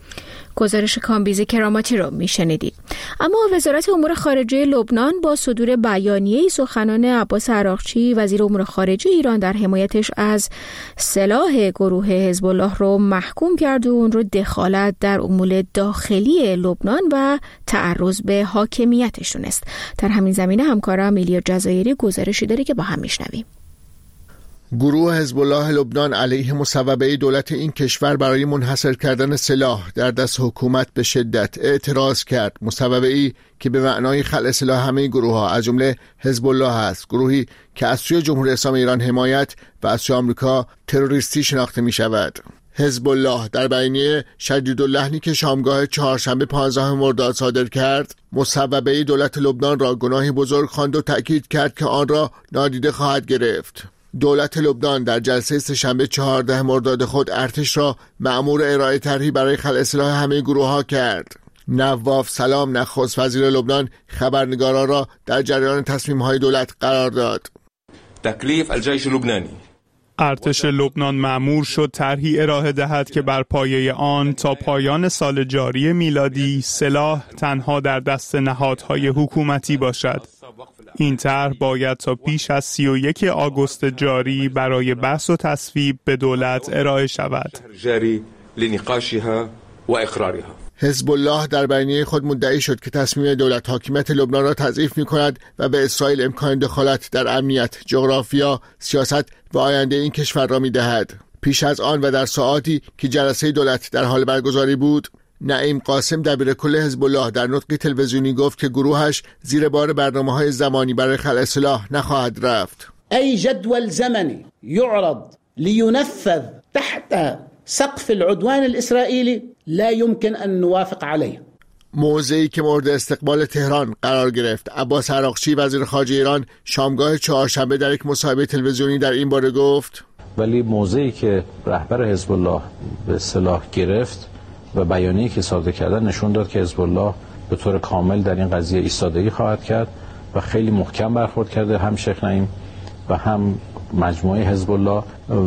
Speaker 1: گزارش کامبیز کراماتی رو میشنیدید. اما وزارت امور خارجه لبنان با صدور بیانیه‌ای سخنان عباس عراقچی وزیر امور خارجه ایران در حمایتش از سلاح گروه حزب الله رو محکوم کرد و اون رو دخالت در امور داخلی لبنان و تعرض به حاکمیتش دونست. در همین زمینه همکارم ایلیا جزایری گزارشی داره که با هم میشنویم.
Speaker 11: گروه حزب الله لبنان علیه مصوبه دولت این کشور برای منحصر کردن سلاح در دست حکومت به شدت اعتراض کرد. مصوبه‌ای که به معنای خلع سلاح همه گروه‌ها از جمله حزب الله است، گروهی که از سوی جمهوری اسلامی ایران حمایت و از سوی آمریکا تروریستی شناخته می‌شود. حزب الله در بیانیه شدیداللحنی که شامگاه چهارشنبه پانزدهم مرداد صادر کرد، مصوبه دولت لبنان را گناهی بزرگ خواند و تأکید کرد که آن را نادیده خواهد گرفت. دولت لبنان در جلسه سه‌شنبه چهاردهم مرداد خود ارتش را مأمور ارائه طرحی برای خلع سلاح همه گروه‌ها کرد. نواف سلام نخست وزیر لبنان خبرنگاران را در جریان تصمیم‌های دولت قرار داد.
Speaker 12: تکلیف الجیش اللبنانی،
Speaker 13: ارتش لبنان مأمور شد طرحی ارائه دهد که بر پایه آن تا پایان سال جاری میلادی سلاح تنها در دست نهادهای حکومتی باشد. این طرح باید تا پیش از سی و یک آگوست جاری برای بحث و تصویب به دولت ارائه شود.
Speaker 12: جاری لنقاشها و اقرارها.
Speaker 11: حزب الله در بیانیه خود مدعی شد که تصمیم دولت حاکمیت لبنان را تضعیف می‌کند و به اسرائیل امکان دخالت در امنیت، جغرافیا، سیاست و آینده این کشور را می‌دهد. پیش از آن و در ساعاتی که جلسه دولت در حال برگزاری بود، نعیم قاسم دبیرکل حزب الله در نطقی تلویزیونی گفت که گروهش زیر بار برنامه‌های زمانی برای خلع سلاح نخواهد رفت.
Speaker 14: ای جدول زمانی يعرض لينفذ تحت سقف العدوان الإسرائيلي لا يمكن أن نوافق عليه.
Speaker 11: موضعی که مورد استقبال تهران قرار گرفت. عباس عراقچی وزیر خارجه ایران شامگاه چهارشنبه در یک مصاحبه تلویزیونی در این باره گفت:
Speaker 15: ولی موضعی که رهبر حزب الله به اصطلاح گرفت و بیانیه‌ای که صادر کردن نشون داد که حزب الله به طور کامل در این قضیه ایستادگی خواهد کرد و خیلی محکم برخورد کرده، هم شیخ نعیم و هم مجموعه حزب الله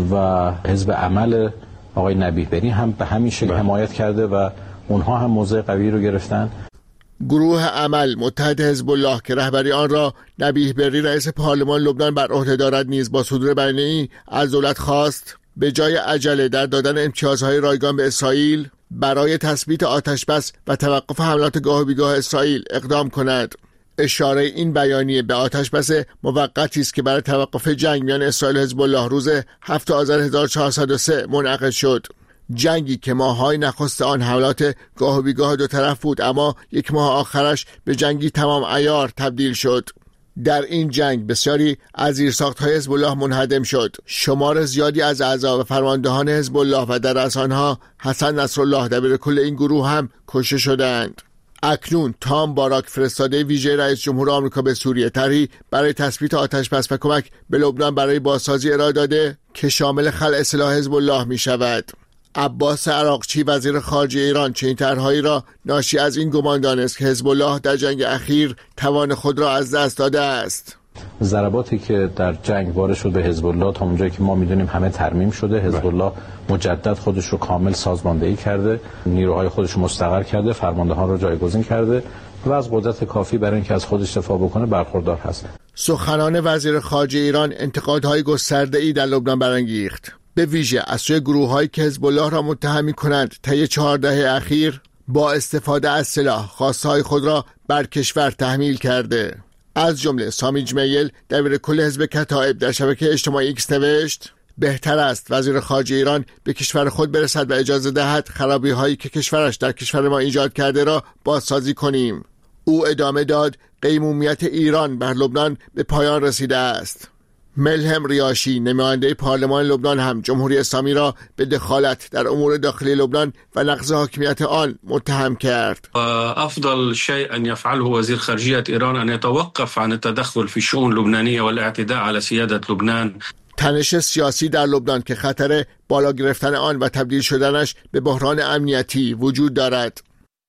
Speaker 15: و حزب عمل آقای نبیه بری هم به همین شکل حمایت کرده و اونها هم موضع قوی رو گرفتن.
Speaker 11: گروه عمل متحد حزب الله که رهبری آن را نبیه بری رئیس پارلمان لبنان بر عهده دارد نیز با صدور بیانیه‌ای از دولت خواست به جای عجله در دادن امتیازهای رایگان به اسرائیل برای تثبیت آتشبس و توقف حملات گاه و بیگاه اسرائیل اقدام کند. اشاره این بیانیه به آتشبس موقتی است که برای توقف جنگ میان اسرائیل و حزب الله روز هفتم آذر هزار و چهارصد و سه منعقد شد. جنگی که ماه‌های نخست آن حملات گاه و بیگاه دو طرف بود، اما یک ماه آخرش به جنگی تمام عیار تبدیل شد. در این جنگ بسیاری از زیرساخت‌های حزب الله منهدم شد. شمار زیادی از اعضا و فرماندهان حزب الله و در رأس آنها حسن نصرالله دبیرکل این گروه هم کشته شدند. اکنون تام باراک فرستاده ویژه رئیس جمهور آمریکا به سوریه طرحی برای تثبیت آتشبس و کمک به لبنان برای بازسازی ارائه داده که شامل خلع سلاح حزب الله می شود. عباس عراقچی وزیر خارجه ایران چنین طرحهایی را ناشی از این گمان دانست که حزب الله در جنگ اخیر توان خود را از دست داده است.
Speaker 15: ضرباتی که در جنگ وارد شد به حزب الله تا اونجایی که ما میدونیم همه ترمیم شده. حزب الله مجدد خودش رو کامل سازماندهی کرده، نیروهای خودش رو مستقر کرده، فرماندهان رو جایگزین کرده و از قدرت کافی برای اینکه از خودش دفاع بکنه برخوردار هست.
Speaker 11: سخنان وزیر خارجه ایران انتقادهای گسترده‌ای در لبنان برانگیخت، به ویژه از سوی گروه‌هایی که حزب الله را متهم می‌کنند طی چهار دهه اخیر با استفاده از سلاح خواسته‌های خود را بر کشور تحمیل کرده. از جمله سامی جمیل دبیرکل حزب کتائب در شبکه اجتماعی ایکس نوشت: بهتر است وزیر خارجه ایران به کشور خود برسد و اجازه دهد خرابی‌هایی که کشورش در کشور ما ایجاد کرده را بازسازی کنیم. او ادامه داد: قیمومیت ایران بر لبنان به پایان رسیده است. ملهم ریاشی نماینده پارلمان لبنان هم جمهوری اسلامی را به دخالت در امور داخلی لبنان و نقض حاکمیت آن متهم کرد.
Speaker 16: افضل شيء ان يفعله وزير خارجية ایران ان يتوقف عن التدخل في الشؤون اللبنانية والاعتداء على سيادة لبنان.
Speaker 11: تنش سیاسی در لبنان که خطر بالا گرفتن آن و تبدیل شدنش به بحران امنیتی وجود دارد.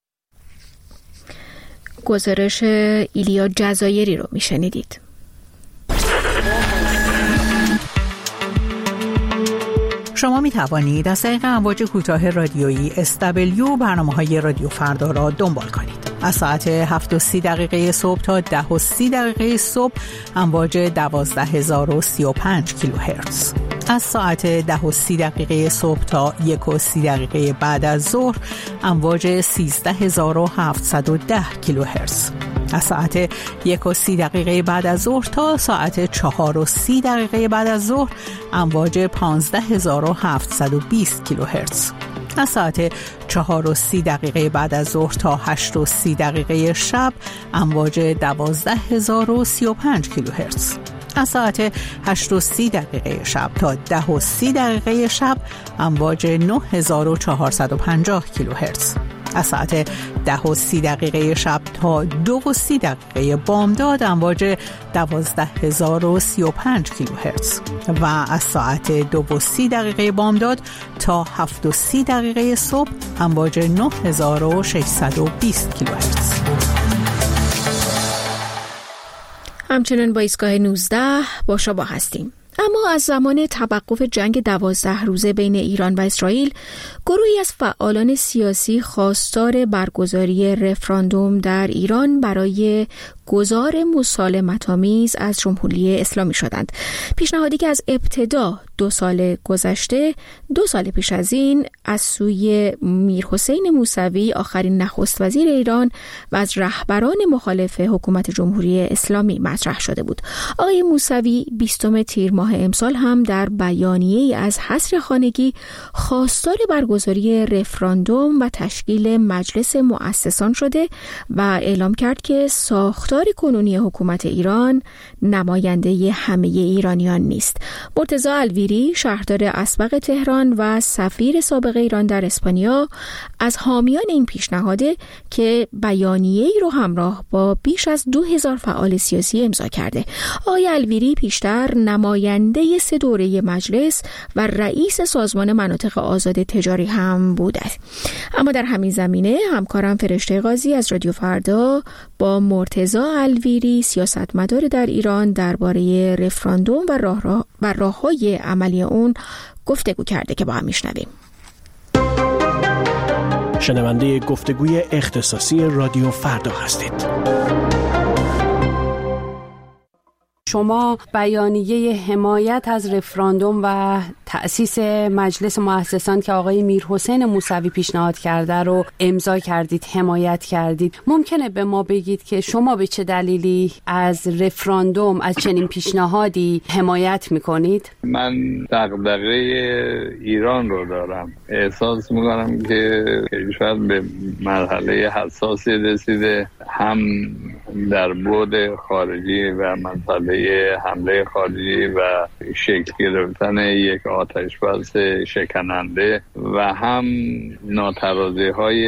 Speaker 1: گزارش ایلیا جزایری رو میشنیدید.
Speaker 5: شما می توانید از طریق امواج کوتاه رادیویی اس دبلیو برنامه‌های رادیو فردا را دنبال کنید. از ساعت هفت و سی دقیقه صبح تا ده و سی دقیقه صبح امواج دوازده هزار و سی و پنج کیلوهرتز. از ساعت ده و سی دقیقه صبح تا یک و سی دقیقه بعد از ظهر امواج سیزده هزار و هفتصد و ده کیلوهرتز. از ساعت یک و سی دقیقه بعد از ظهر تا ساعت چهار و سی دقیقه بعد از ظهر امواج پانزده هزار و هفتصد و بیست کیلوهرتز. از ساعت چهار و سی دقیقه بعد از ظهر تا هشت و سی دقیقه شب امواج دوازده هزار و سی و پنج کیلوهرتز. از ساعت هشت و سی دقیقه شب تا ده و سی دقیقه شب امواج نه هزار و چهارصد و پنجاه کیلوهرتز. از ساعت ده و سی دقیقه شب تا دو و سی دقیقه بامداد امواج دوازده هزار و سی و پنج کیلوهرتز و از ساعت دو و سی دقیقه بامداد تا هفت و سی دقیقه صبح امواج نه هزار و ششصد و بیست کیلوهرتز.
Speaker 1: همچنان با ایستگاه نوزده با شما هستیم. اما از زمان توقف جنگ دوازده روزه بین ایران و اسرائیل، گروهی از فعالان سیاسی خواستار برگزاری رفراندوم در ایران برای گذار مسالمت‌آمیز از جمهوری اسلامی شدند. پیشنهادی که از ابتدا دو سال گذشته، دو سال پیش از این از سوی میرحسین موسوی آخرین نخست وزیر ایران و از رهبران مخالف حکومت جمهوری اسلامی مطرح شده بود. آقای موسوی بیستم تیر ماه امسال هم در بیانیه‌ای از حصر خانگی خواستار برگزاری رفراندوم و تشکیل مجلس مؤسسان شده و اعلام کرد که ساختار کنونی حکومت ایران نماینده همه ایرانیان نیست. مرتضی الویری، شهردار اسبق تهران و سفیر سابق ایران در اسپانیا، از حامیان این پیشنهاده که بیانیه‌ای رو همراه با بیش از دو هزار فعال سیاسی امضا کرده. آقای الویری پیشتر نماینده سه دوره مجلس و رئیس سازمان مناطق آزاد تجاری هم بوده. اما در همین زمینه همکارم فرشته قاضی از رادیو فردا با مرتضی الویری، سیاستمدار در ایران، درباره رفراندوم و راه راه و راه‌های عملی اون گفتگو کرده که با هم میشنویم.
Speaker 17: شنونده گفتگوی اختصاصی رادیو فردا هستید.
Speaker 18: شما بیانیه حمایت از رفراندوم و تأسیس مجلس مؤسسان که آقای میرحسین موسوی پیشنهاد کرده رو امضا کردید، حمایت کردید. ممکنه به ما بگید که شما به چه دلیلی از رفراندوم، از چنین پیشنهادی حمایت میکنید؟
Speaker 19: من دغدغه ایران رو دارم. احساس میکنم که کشور به مرحله حساسی رسیده، هم در بعد خارجی و مسئله حمله خارجی و شکل گرفتن یک آتش بس شکننده و هم ناترازی های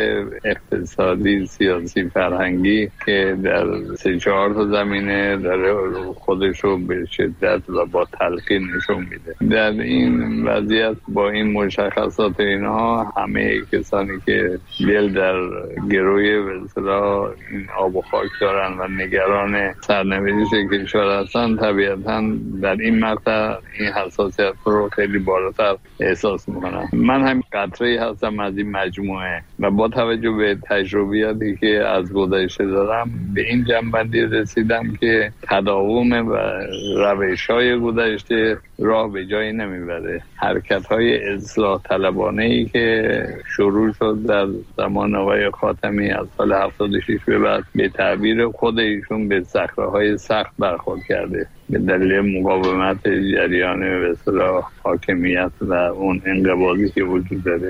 Speaker 19: اقتصادی، سیاسی، فرهنگی که در سه چهار تا زمینه داره خودش رو به شدت و با تلقین نشون میده. در این وضعیت با این مشخصات اینها همه کسانی که دل در گروی به اصطلاح این آب و خاک دارن و نگران سرنوشت کشور هستن، طبیعتاً در این مقطع این حساسیت رو خیلی بالاتر احساس میکنم. من هم قطره‌ای هستم از این مجموعه و با توجه به تجربیاتی که از گذشته دارم به این جنبندی رسیدم که تداوم و روش‌های گذشته راه به جایی نمیبره. حرکت‌های اصلاح طلبانه‌ای که شروع شد در زمان آقای خاتمی از سال هفتاد و شش به بعد به تعبیر خود ایشون به صخره‌های سخت برخورد کرده به دلیل مقاومت جریان به اصطلاح حاکمیت و اون انقباضی که وجود داره.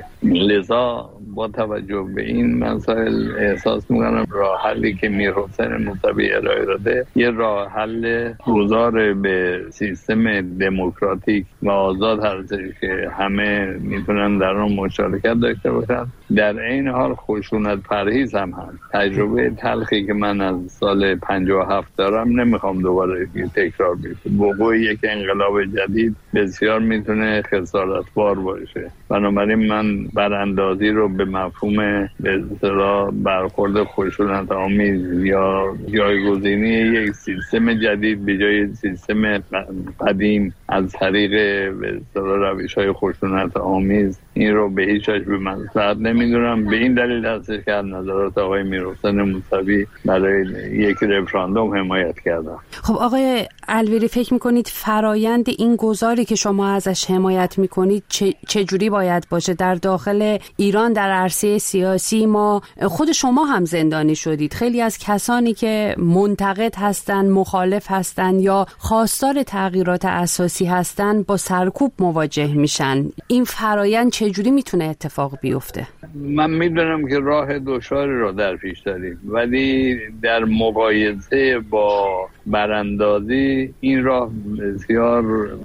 Speaker 19: لذا با توجه به این مسائل احساس میکنم راه حلی که میرحسین موسوی ارائه داده یه راه حل گذار به سیستم دموکراتیک و آزاد هستش که همه میتونن در اون مشارکت داشته باشن. در این حال خشونت پرهیز هم هست. تجربه تلخی که من از سال پنجاه و هفت دارم نمیخوام دوباره تکرار بشه. وقوع یک انقلاب جدید بسیار میتونه خسارتبار باشه. بنابراین من براندازی رو به مفهوم به اصطلاح برخورد خشونت آمیز یا جایگزینی یک سیستم جدید به جای سیستم قدیم از طریق به اصطلاح روش‌های خشونت آمیز، این رو به هیچ وجه به مصلحت نمیدونم. به این دلیل هستش که از نظرات آقای میرحسین موسوی برای یک رفراندوم حمایت کردم.
Speaker 18: خب آقای الویری، فکر میکنید فرایند این گذاری که شما ازش حمایت میکنید چه چجوری باید باشه؟ در داخل ایران در عرصه سیاسی ما خود شما هم زندانی شدید. خیلی از کسانی که منتقد هستن، مخالف هستن یا خواستار تغییرات اساسی هستن با سرکوب مواجه میشن. این فرایند چجوری میتونه اتفاق بیفته؟
Speaker 19: من میدونم که راه دشواری رو در پیش داریم، ولی در مقایسه با براندازی این راه بسیار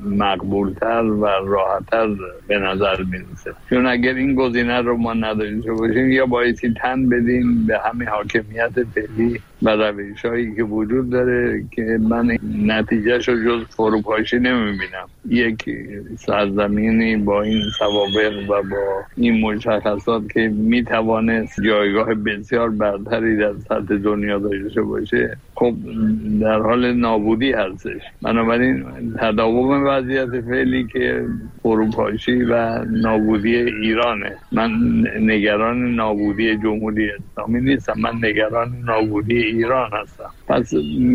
Speaker 19: مقبولتر و راحتر به نظر میرسه. چون اگر این گزینه رو ما نداشته باشیم یا بایستی تن بدیم به همین حاکمیت فعلی و روش‌هایی که وجود داره که من نتیجهش رو جز فروپاشی نمیبینم. یک سرزمینی با این سوابق و با این مشخصات که میتوانست جایگاه بسیار برتری در سطح دنیا داشته باشه، خب در حال نابودی هستش. بنابراین تداوم وضعیت فعلی که فروپاشی و نابودی ایرانه. من نگران نابودی جمهوری اسلامی نیستم، من نگران نابودی ایران هستم. پس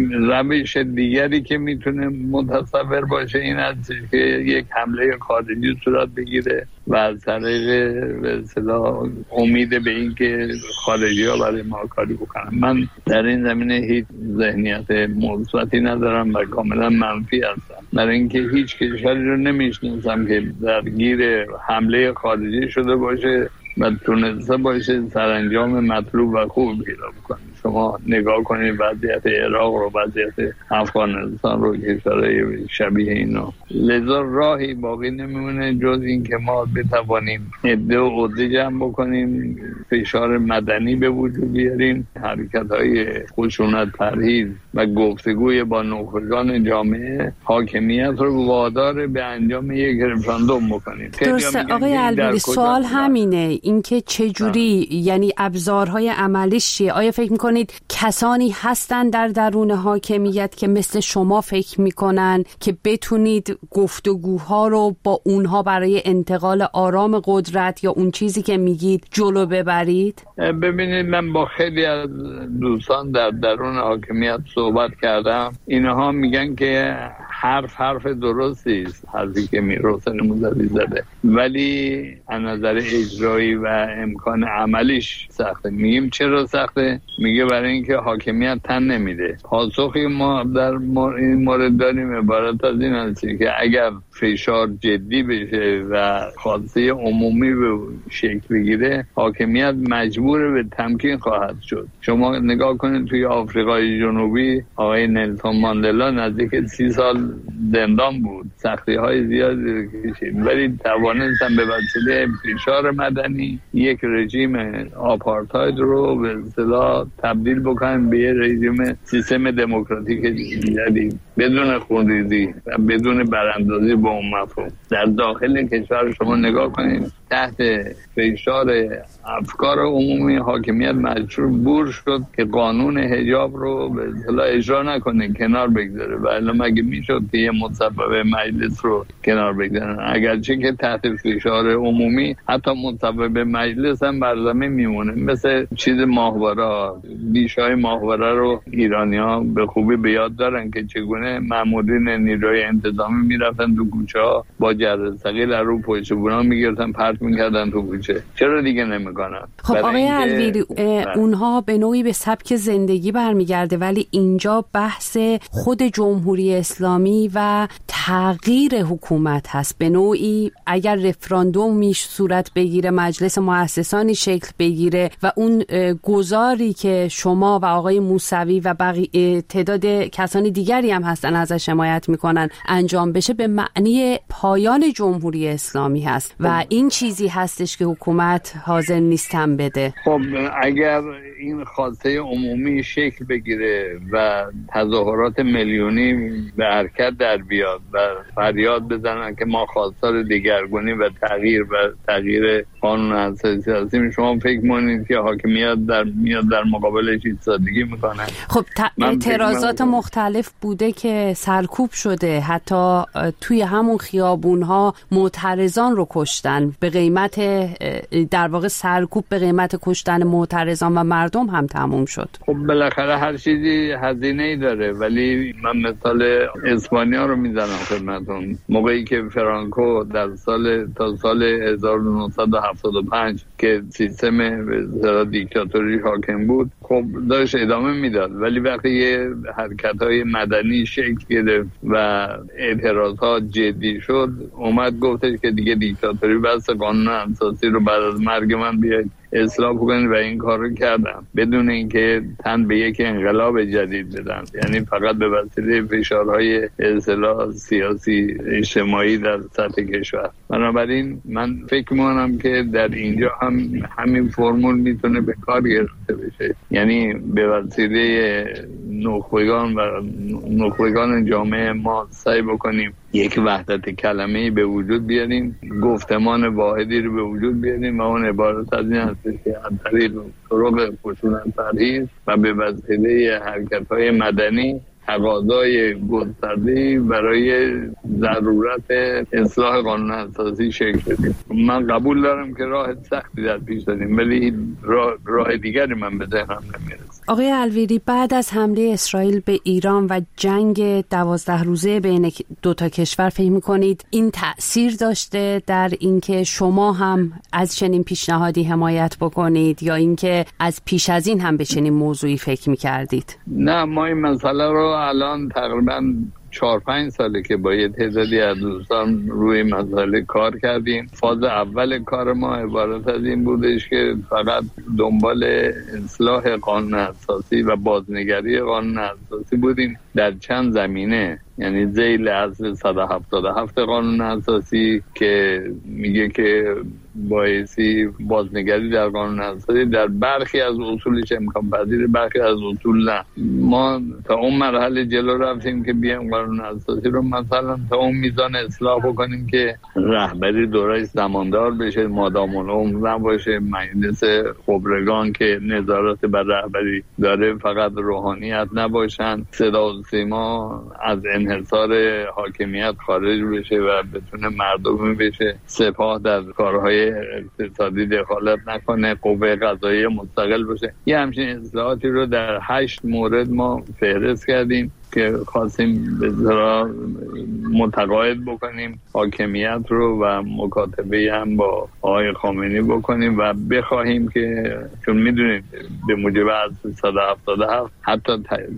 Speaker 19: روش دیگری که میتونه متصور باشه این است که یک حمله خارجی صورت بگیره و از طریق به اصطلاح امید به این که خارجی ها برای ما کاری بکنن. من در این زمینه هیچ ذهنیت مثبتی ندارم و کاملا منفی هستم. برای اینکه هیچ کشوری رو نمیشناسم که درگیر حمله خارجی شده باشه و تونسته باشه سرانجام مطلوب و خوب پیدا بکنه. شما نگاه کنید وضعیت عراق رو، وضعیت افغانستان رو، کشورهای شبیه اینا. لذا راهی باقی نمیمونه جز این که ما بتوانیم عده و عده جمع بکنیم، فشار مدنی به وجود بیاریم، حرکت‌های خشونت پرهیز و گفتگوی با نخبگان جامعه حاکمیت رو وادار به انجام یک رفراندوم بکنیم.
Speaker 18: درسته آقای الویری، سوال همینه، اینکه چجوری آه. یعنی ابزارهای عملیش چیه؟ آیا فکر میکنید کسانی هستن در درون حاکمیت که مثل شما فکر میکنن که بتونید گفتگوها رو با اونها برای انتقال آرام قدرت یا اون چیزی که میگید جلو ببرید؟
Speaker 19: ببینید من با خیلی از دوستان در درون حاکمیت صحبت کردم، اینها میگن که حرف حرف درستی است، حرفی که میرحسین موسوی زده، ولی از نظر اجرایی و امکان عملیش سخته. میگیم چرا سخته؟ میگه برای اینکه حاکمیت تن نمیده. پاسخی ما در این مورد داریم عبارت از این است که اگر فشار جدی بشه و خواسته عمومی به شکل بگیره، حاکمیت مجبور به تمکین خواهد شد. شما نگاه کنید توی آفریقای جنوبی آقای نلسون ماندلا نزدیک سی سال زندان بود، سختی های زیادی کشید، ولی توانستن به وسیله فشار مدنی یک رژیم آپارتاید رو به اصطلاح تبدیل بکنن به یک رژیم سیستم دموکراتیک جدید بدون خونریزی و بدون براندازی با اون مفهوم. در داخل کشور شما نگاه کنید تحت فشار افکار عمومی حاکمیت مجبور شد که قانون حجاب رو به اصطلاح اجرا نکنه، کنار بگذاره، ولی مگه میشد که یه مصوبه مجلس رو کنار بگذارن؟ اگرچه که تحت فشار عمومی حتی مصوبه مجلس هم بر زمین میمونه. مثل چیز ماهواره، بیشای ماهواره رو ایرانی‌ها به خوبی به یاد دارن که چگونه مامورین نیروی انتظامی میرفتن تو کوچه ها با جرثقیل ثقیل رو پشت بونا میگرفتن پرت میکردن تو کوچه. چرا دیگه نمیکنن؟
Speaker 18: خب آقای الویری، اونها به نوعی به سبک زندگی برمیگرده، ولی اینجا بحث خود جمهوری اسلامی و تغییر حکومت هست. به نوعی اگر رفراندوم میش صورت بگیره، مجلس مؤسسانی شکل بگیره و اون گزاری که شما و آقای موسوی و بقیه تعداد کسانی دیگری هم هستن ازش حمایت میکنن انجام بشه، به معنی پایان جمهوری اسلامی هست و این چیزی هستش که حکومت حاضر نیستن بده.
Speaker 19: خب اگر این خواسته عمومی شکل بگیره و تظاهرات میلیونی به حرکت در بیاد و فریاد بزنن که ما خواستار دگرگونی و تغییر و تغییر قانون اساسی هستیم، شما فکر می‌کنید که حاکمیت در میاد در مقابلش ایستادگی میکنه؟
Speaker 18: خب اعتراضات مختلف بوده که سرکوب شده، حتی توی همون خیابون‌ها معترضان رو کشتن، به قیمت در واقع سرکوب به قیمت کشتن معترضان و مردم هم تموم شد.
Speaker 19: خب بالاخره هر چیزی هزینه‌ای داره، ولی من مثال اسپانیا رو میزنم خدمتتون. موقعی که فرانکو در سال تا سال هزار و نهصد و هفتاد و پنج که سیستم دیکتاتوری حاکم بود، خب داشت ادامه میداد، ولی وقتی یه حرکت‌های مدنی شکل گرفت و اعتراضات جدی شد، اومد گفتش که دیگه دیکتاتوری بس، قانون اساسی رو بعد از مرگ من بیاید اصلاح کنید و این کار رو کردم بدون اینکه تن به یک انقلاب جدید بدن، یعنی فقط به وسیله فشارهای اصلاح سیاسی اجتماعی در سطح کشور. بنابراین من فکر می‌کنم که در اینجا هم همین فرمول میتونه به کار گرفته بشه، یعنی به وسیله نخبگان و نخبگان جامعه ما سعی بکنیم یک وحدت کلمه‌ای به وجود بیاریم، گفتمان واحدی رو به وجود بیاریم و اون عبارت از این هست که از طریق طرق خشونت پرهیز و به وسیله حرکت‌های مدنی تقاضای گسترده‌ای برای ضرورت اصلاح قانون اساسی شکل بدیم. من قبول دارم که راه سختی در پیش داریم، ولی راه, راه دیگری من به ذهنم نمیرسه.
Speaker 18: آقای الویری، بعد از حمله اسرائیل به ایران و جنگ دوازده روزه بین دو تا کشور، فکر می‌کنید این تأثیر داشته در اینکه شما هم از چنین پیشنهادی حمایت بکنید یا اینکه از پیش از این هم به چنین موضوعی فکر می‌کردید؟
Speaker 19: نه، ما این مسئله رو الان تقریباً چهار پنج ساله که با یه تعدادی از دوستان روی مسئله کار کردیم. فاز اول کار ما عبارت از این بودش که فقط دنبال اصلاح قانون اساسی و بازنگری قانون اساسی بودیم در چند زمینه، یعنی ذیل اصل صد و هفتاد و هفت قانون اساسی که میگه که بایستی بازنگری در قانون اساسی در برخی از اصولش امکان پذیر، برخی از اصول نه. ما تا اون مرحله جلو رفتیم که بیایم قانون اساسی رو مثلا تا اون میزان اصلاح بکنیم که رهبری دورای زماندار بشه، مادام العمر نباشه، مجلس خبرگان که نظارت بر رهبری داره فقط روحانیت نباشن، صدا و سیما از انحصار حاکمیت خارج بشه و بتونه مردمی بشه، سپاه در کارهای اقتصادی دخالت نکنه، قوه قضاییه مستقل باشه. یه همچین اصلاحاتی رو در هشت مورد ما فهرست کردیم که خواستیم به ذرا متقاعد بکنیم حاکمیت رو و مکاتبه هم با آقای خامنه‌ای بکنیم و بخواهیم که چون میدونید به موجب اصل صد و هفتاد و هفت حتی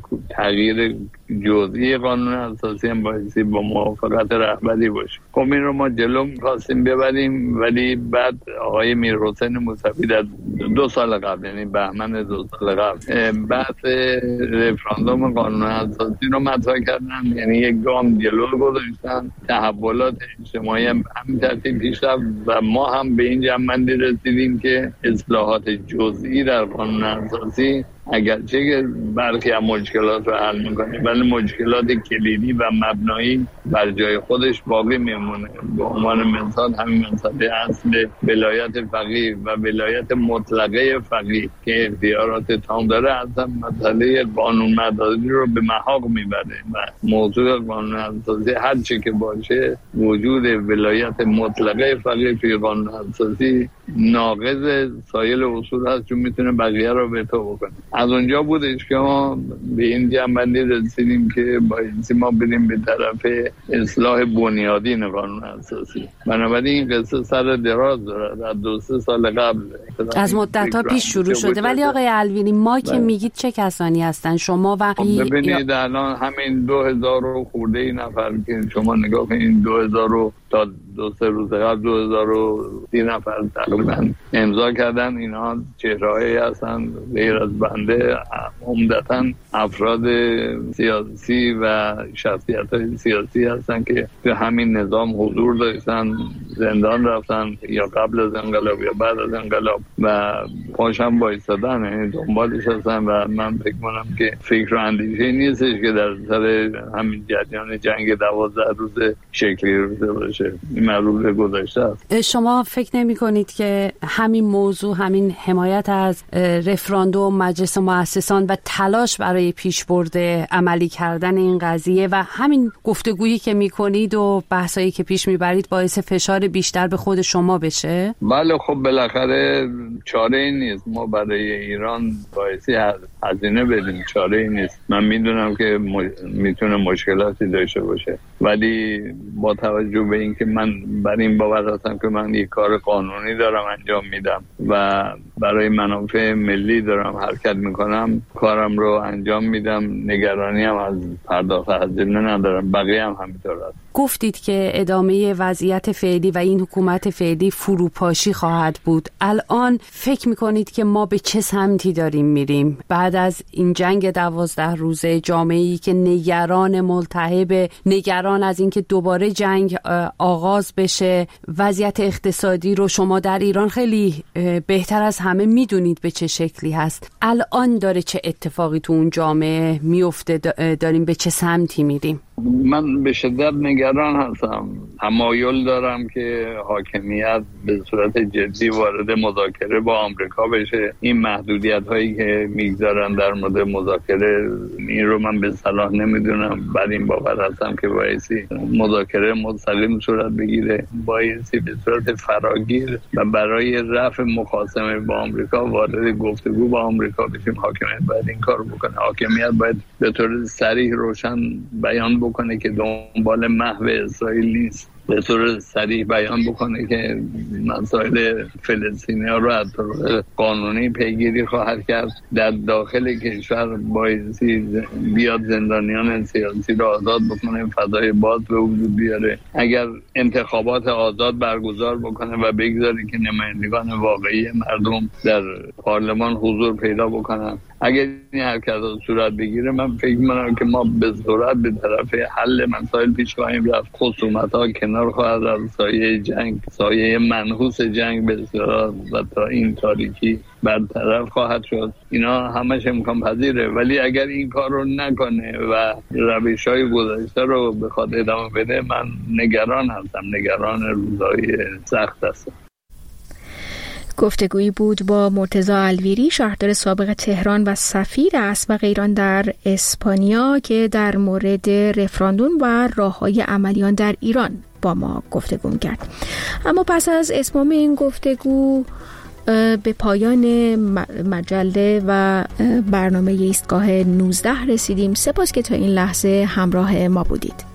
Speaker 19: تغییر جزئی قانون اساسی هم بایستی با موافقت رهبری باشه. خب این رو ما جلو می‌خواستیم ببریم، ولی بعد آقای میرحسین موسوی در دو سال قبل، یعنی بهمن دو سال قبل، بحث رفراندوم قانون اساسی رو مطرح کردن، یعنی یک گام جلو گذاشتن. تحولات اجتماعی هم همین ترتیب پیش رفت و ما هم به این جنبندی رسیدیم که اصلاحات جزئی در قانون اساسی اگرچه که برخی از مشکلات رو حل میکنه ولی مشکلات کلیدی و مبنایی بر جای خودش باقی میمونه. به عنوان مثال همین مسئله اصل ولایت فقیه و ولایت مطلقه فقیه که اختیارات تام داره، اصلا مسئله قانون مداری رو به محاق میبره و موضوع قانون اساسی هر چه که باشه وجود ولایت مطلقه فقیه توی قانون اساسی ناقض سایر اصول هست چون میتونه بقیه رو به تو بکنه. از اونجا بودش که ما به این جنبندی رسیدیم که باید ما بریم به طرف اصلاح بنیادین قانون اساسی. بنابراین این قصه سر دراز داره، در دو سه سال قبل
Speaker 18: از مدت‌ها پیش شروع شده. ولی آقای الویری، ما که میگید چه کسانی هستن شما و
Speaker 19: ببینید الان همین دو هزار و خورده ای نفر که شما نگاه کنید، دو هزار تا دو سه روز قبل دو هزار و سی نفر تقریبا امضا کردن. اینا چهره‌ای هستن غیر از بنده، عمدتاً افراد سیاسی و شخصیت‌های سیاسی هستن که به همین نظام حضور داشتن، زندان رفتن یا قبل از انقلاب یا بعد از انقلاب و پاشم بایستادن، یعنی دنبالش هستن و من فکر کنم که فکر و اندیشه نیستش که در سر همین جریان جنگ دوازده روزه شکلی گرفته باشه. این معلومه گذشته است.
Speaker 18: شما فکر نمی کنید که همین موضوع، همین حمایت از رفراندوم مجلس مؤسسان و تلاش برای پیشبرد عملی کردن این قضیه و همین گفتگویی که می کنید و بحثایی که پیش می برید باعث فشار بیشتر به خود شما بشه؟
Speaker 19: بله، خب بالاخره چاره ای نیست. ما برای ایران باعثی هزینه بدیم، چاره ای نیست. من میدونم که م... میتونه مشکلاتی داشته باشه، ولی با توجه به اینکه من بر این باور هستم که من یک کار قانونی دارم انجام میدم و برای منافع ملی دارم حرکت میکنم، کارم رو انجام میدم، نگرانی هم از پرداخت هزینه ندارم. بقیه هم همینطور است.
Speaker 18: گفتید که ادامه وضعیت فعلی و این حکومت فعلی فروپاشی خواهد بود. الان فکر میکنید که ما به چه سمتی داریم میریم بعد از این جنگ دوازده روزه؟ جامعه‌ای که نگران، ملتهب، نگران از اینکه دوباره جنگ آغاز بشه. وضعیت اقتصادی رو شما در ایران خیلی بهتر از همه میدونید به چه شکلی هست. الان داره چه اتفاقی تو اون جامعه میفته؟ داریم به چه سمتی میریم؟
Speaker 19: من به شدت نگران هستم. تمایل دارم که حاکمیت به صورت جدی وارد مذاکره با آمریکا بشه. این محدودیت هایی که میگذارن در مورد مذاکره، این رو من به صلاح نمیدونم. بعد این باور هستم که بایستی مذاکره مستقیم صورت بگیره، بایستی به صورت فراگیر و برای رفع مخاصمه با آمریکا وارد گفتگو با آمریکا بشیم. حاکمیت باید این کار بکنه. حاکمیت باید به طور صریح روشن بیان بکنه که دنبال محو اسرائیل نیست. به طور صریح بیان بکنه که مسائل فلسطینی‌ها رو از طریق قانونی پیگیری خواهد کرد. در داخل کشور بایستی بیاد زندانیان سیاسی رو آزاد بکنه، فضای باز به وجود بیاره. اگر انتخابات آزاد برگزار بکنه و بگذاره که نمایندگان واقعی مردم در پارلمان حضور پیدا بکنن، اگر این حرکت صورت بگیره، من فکر می‌کنم که ما به سرعت به طرف حل مسائل پیش خواهیم رفت. خصومت‌ها کنار خواهد رفت، سایه جنگ، سایه منحوس جنگ به اصطلاح و تا این تاریکی برطرف خواهد شد. اینا همش امکان پذیره، ولی اگر این کار رو نکنه و روش‌های گذشته رو بخواد ادامه بده، من نگران هستم، نگران روزهای سخت هستم.
Speaker 1: گفتگویی بود با مرتضی الویری، شهردار سابق تهران و سفیر اسبق ایران در اسپانیا، که در مورد رفراندوم و راه‌های عملیان در ایران با ما گفتگو کرد. اما پس از اتمام این گفتگو به پایان مجله و برنامه ایستگاه نوزده رسیدیم. سپاس که تا این لحظه همراه ما بودید.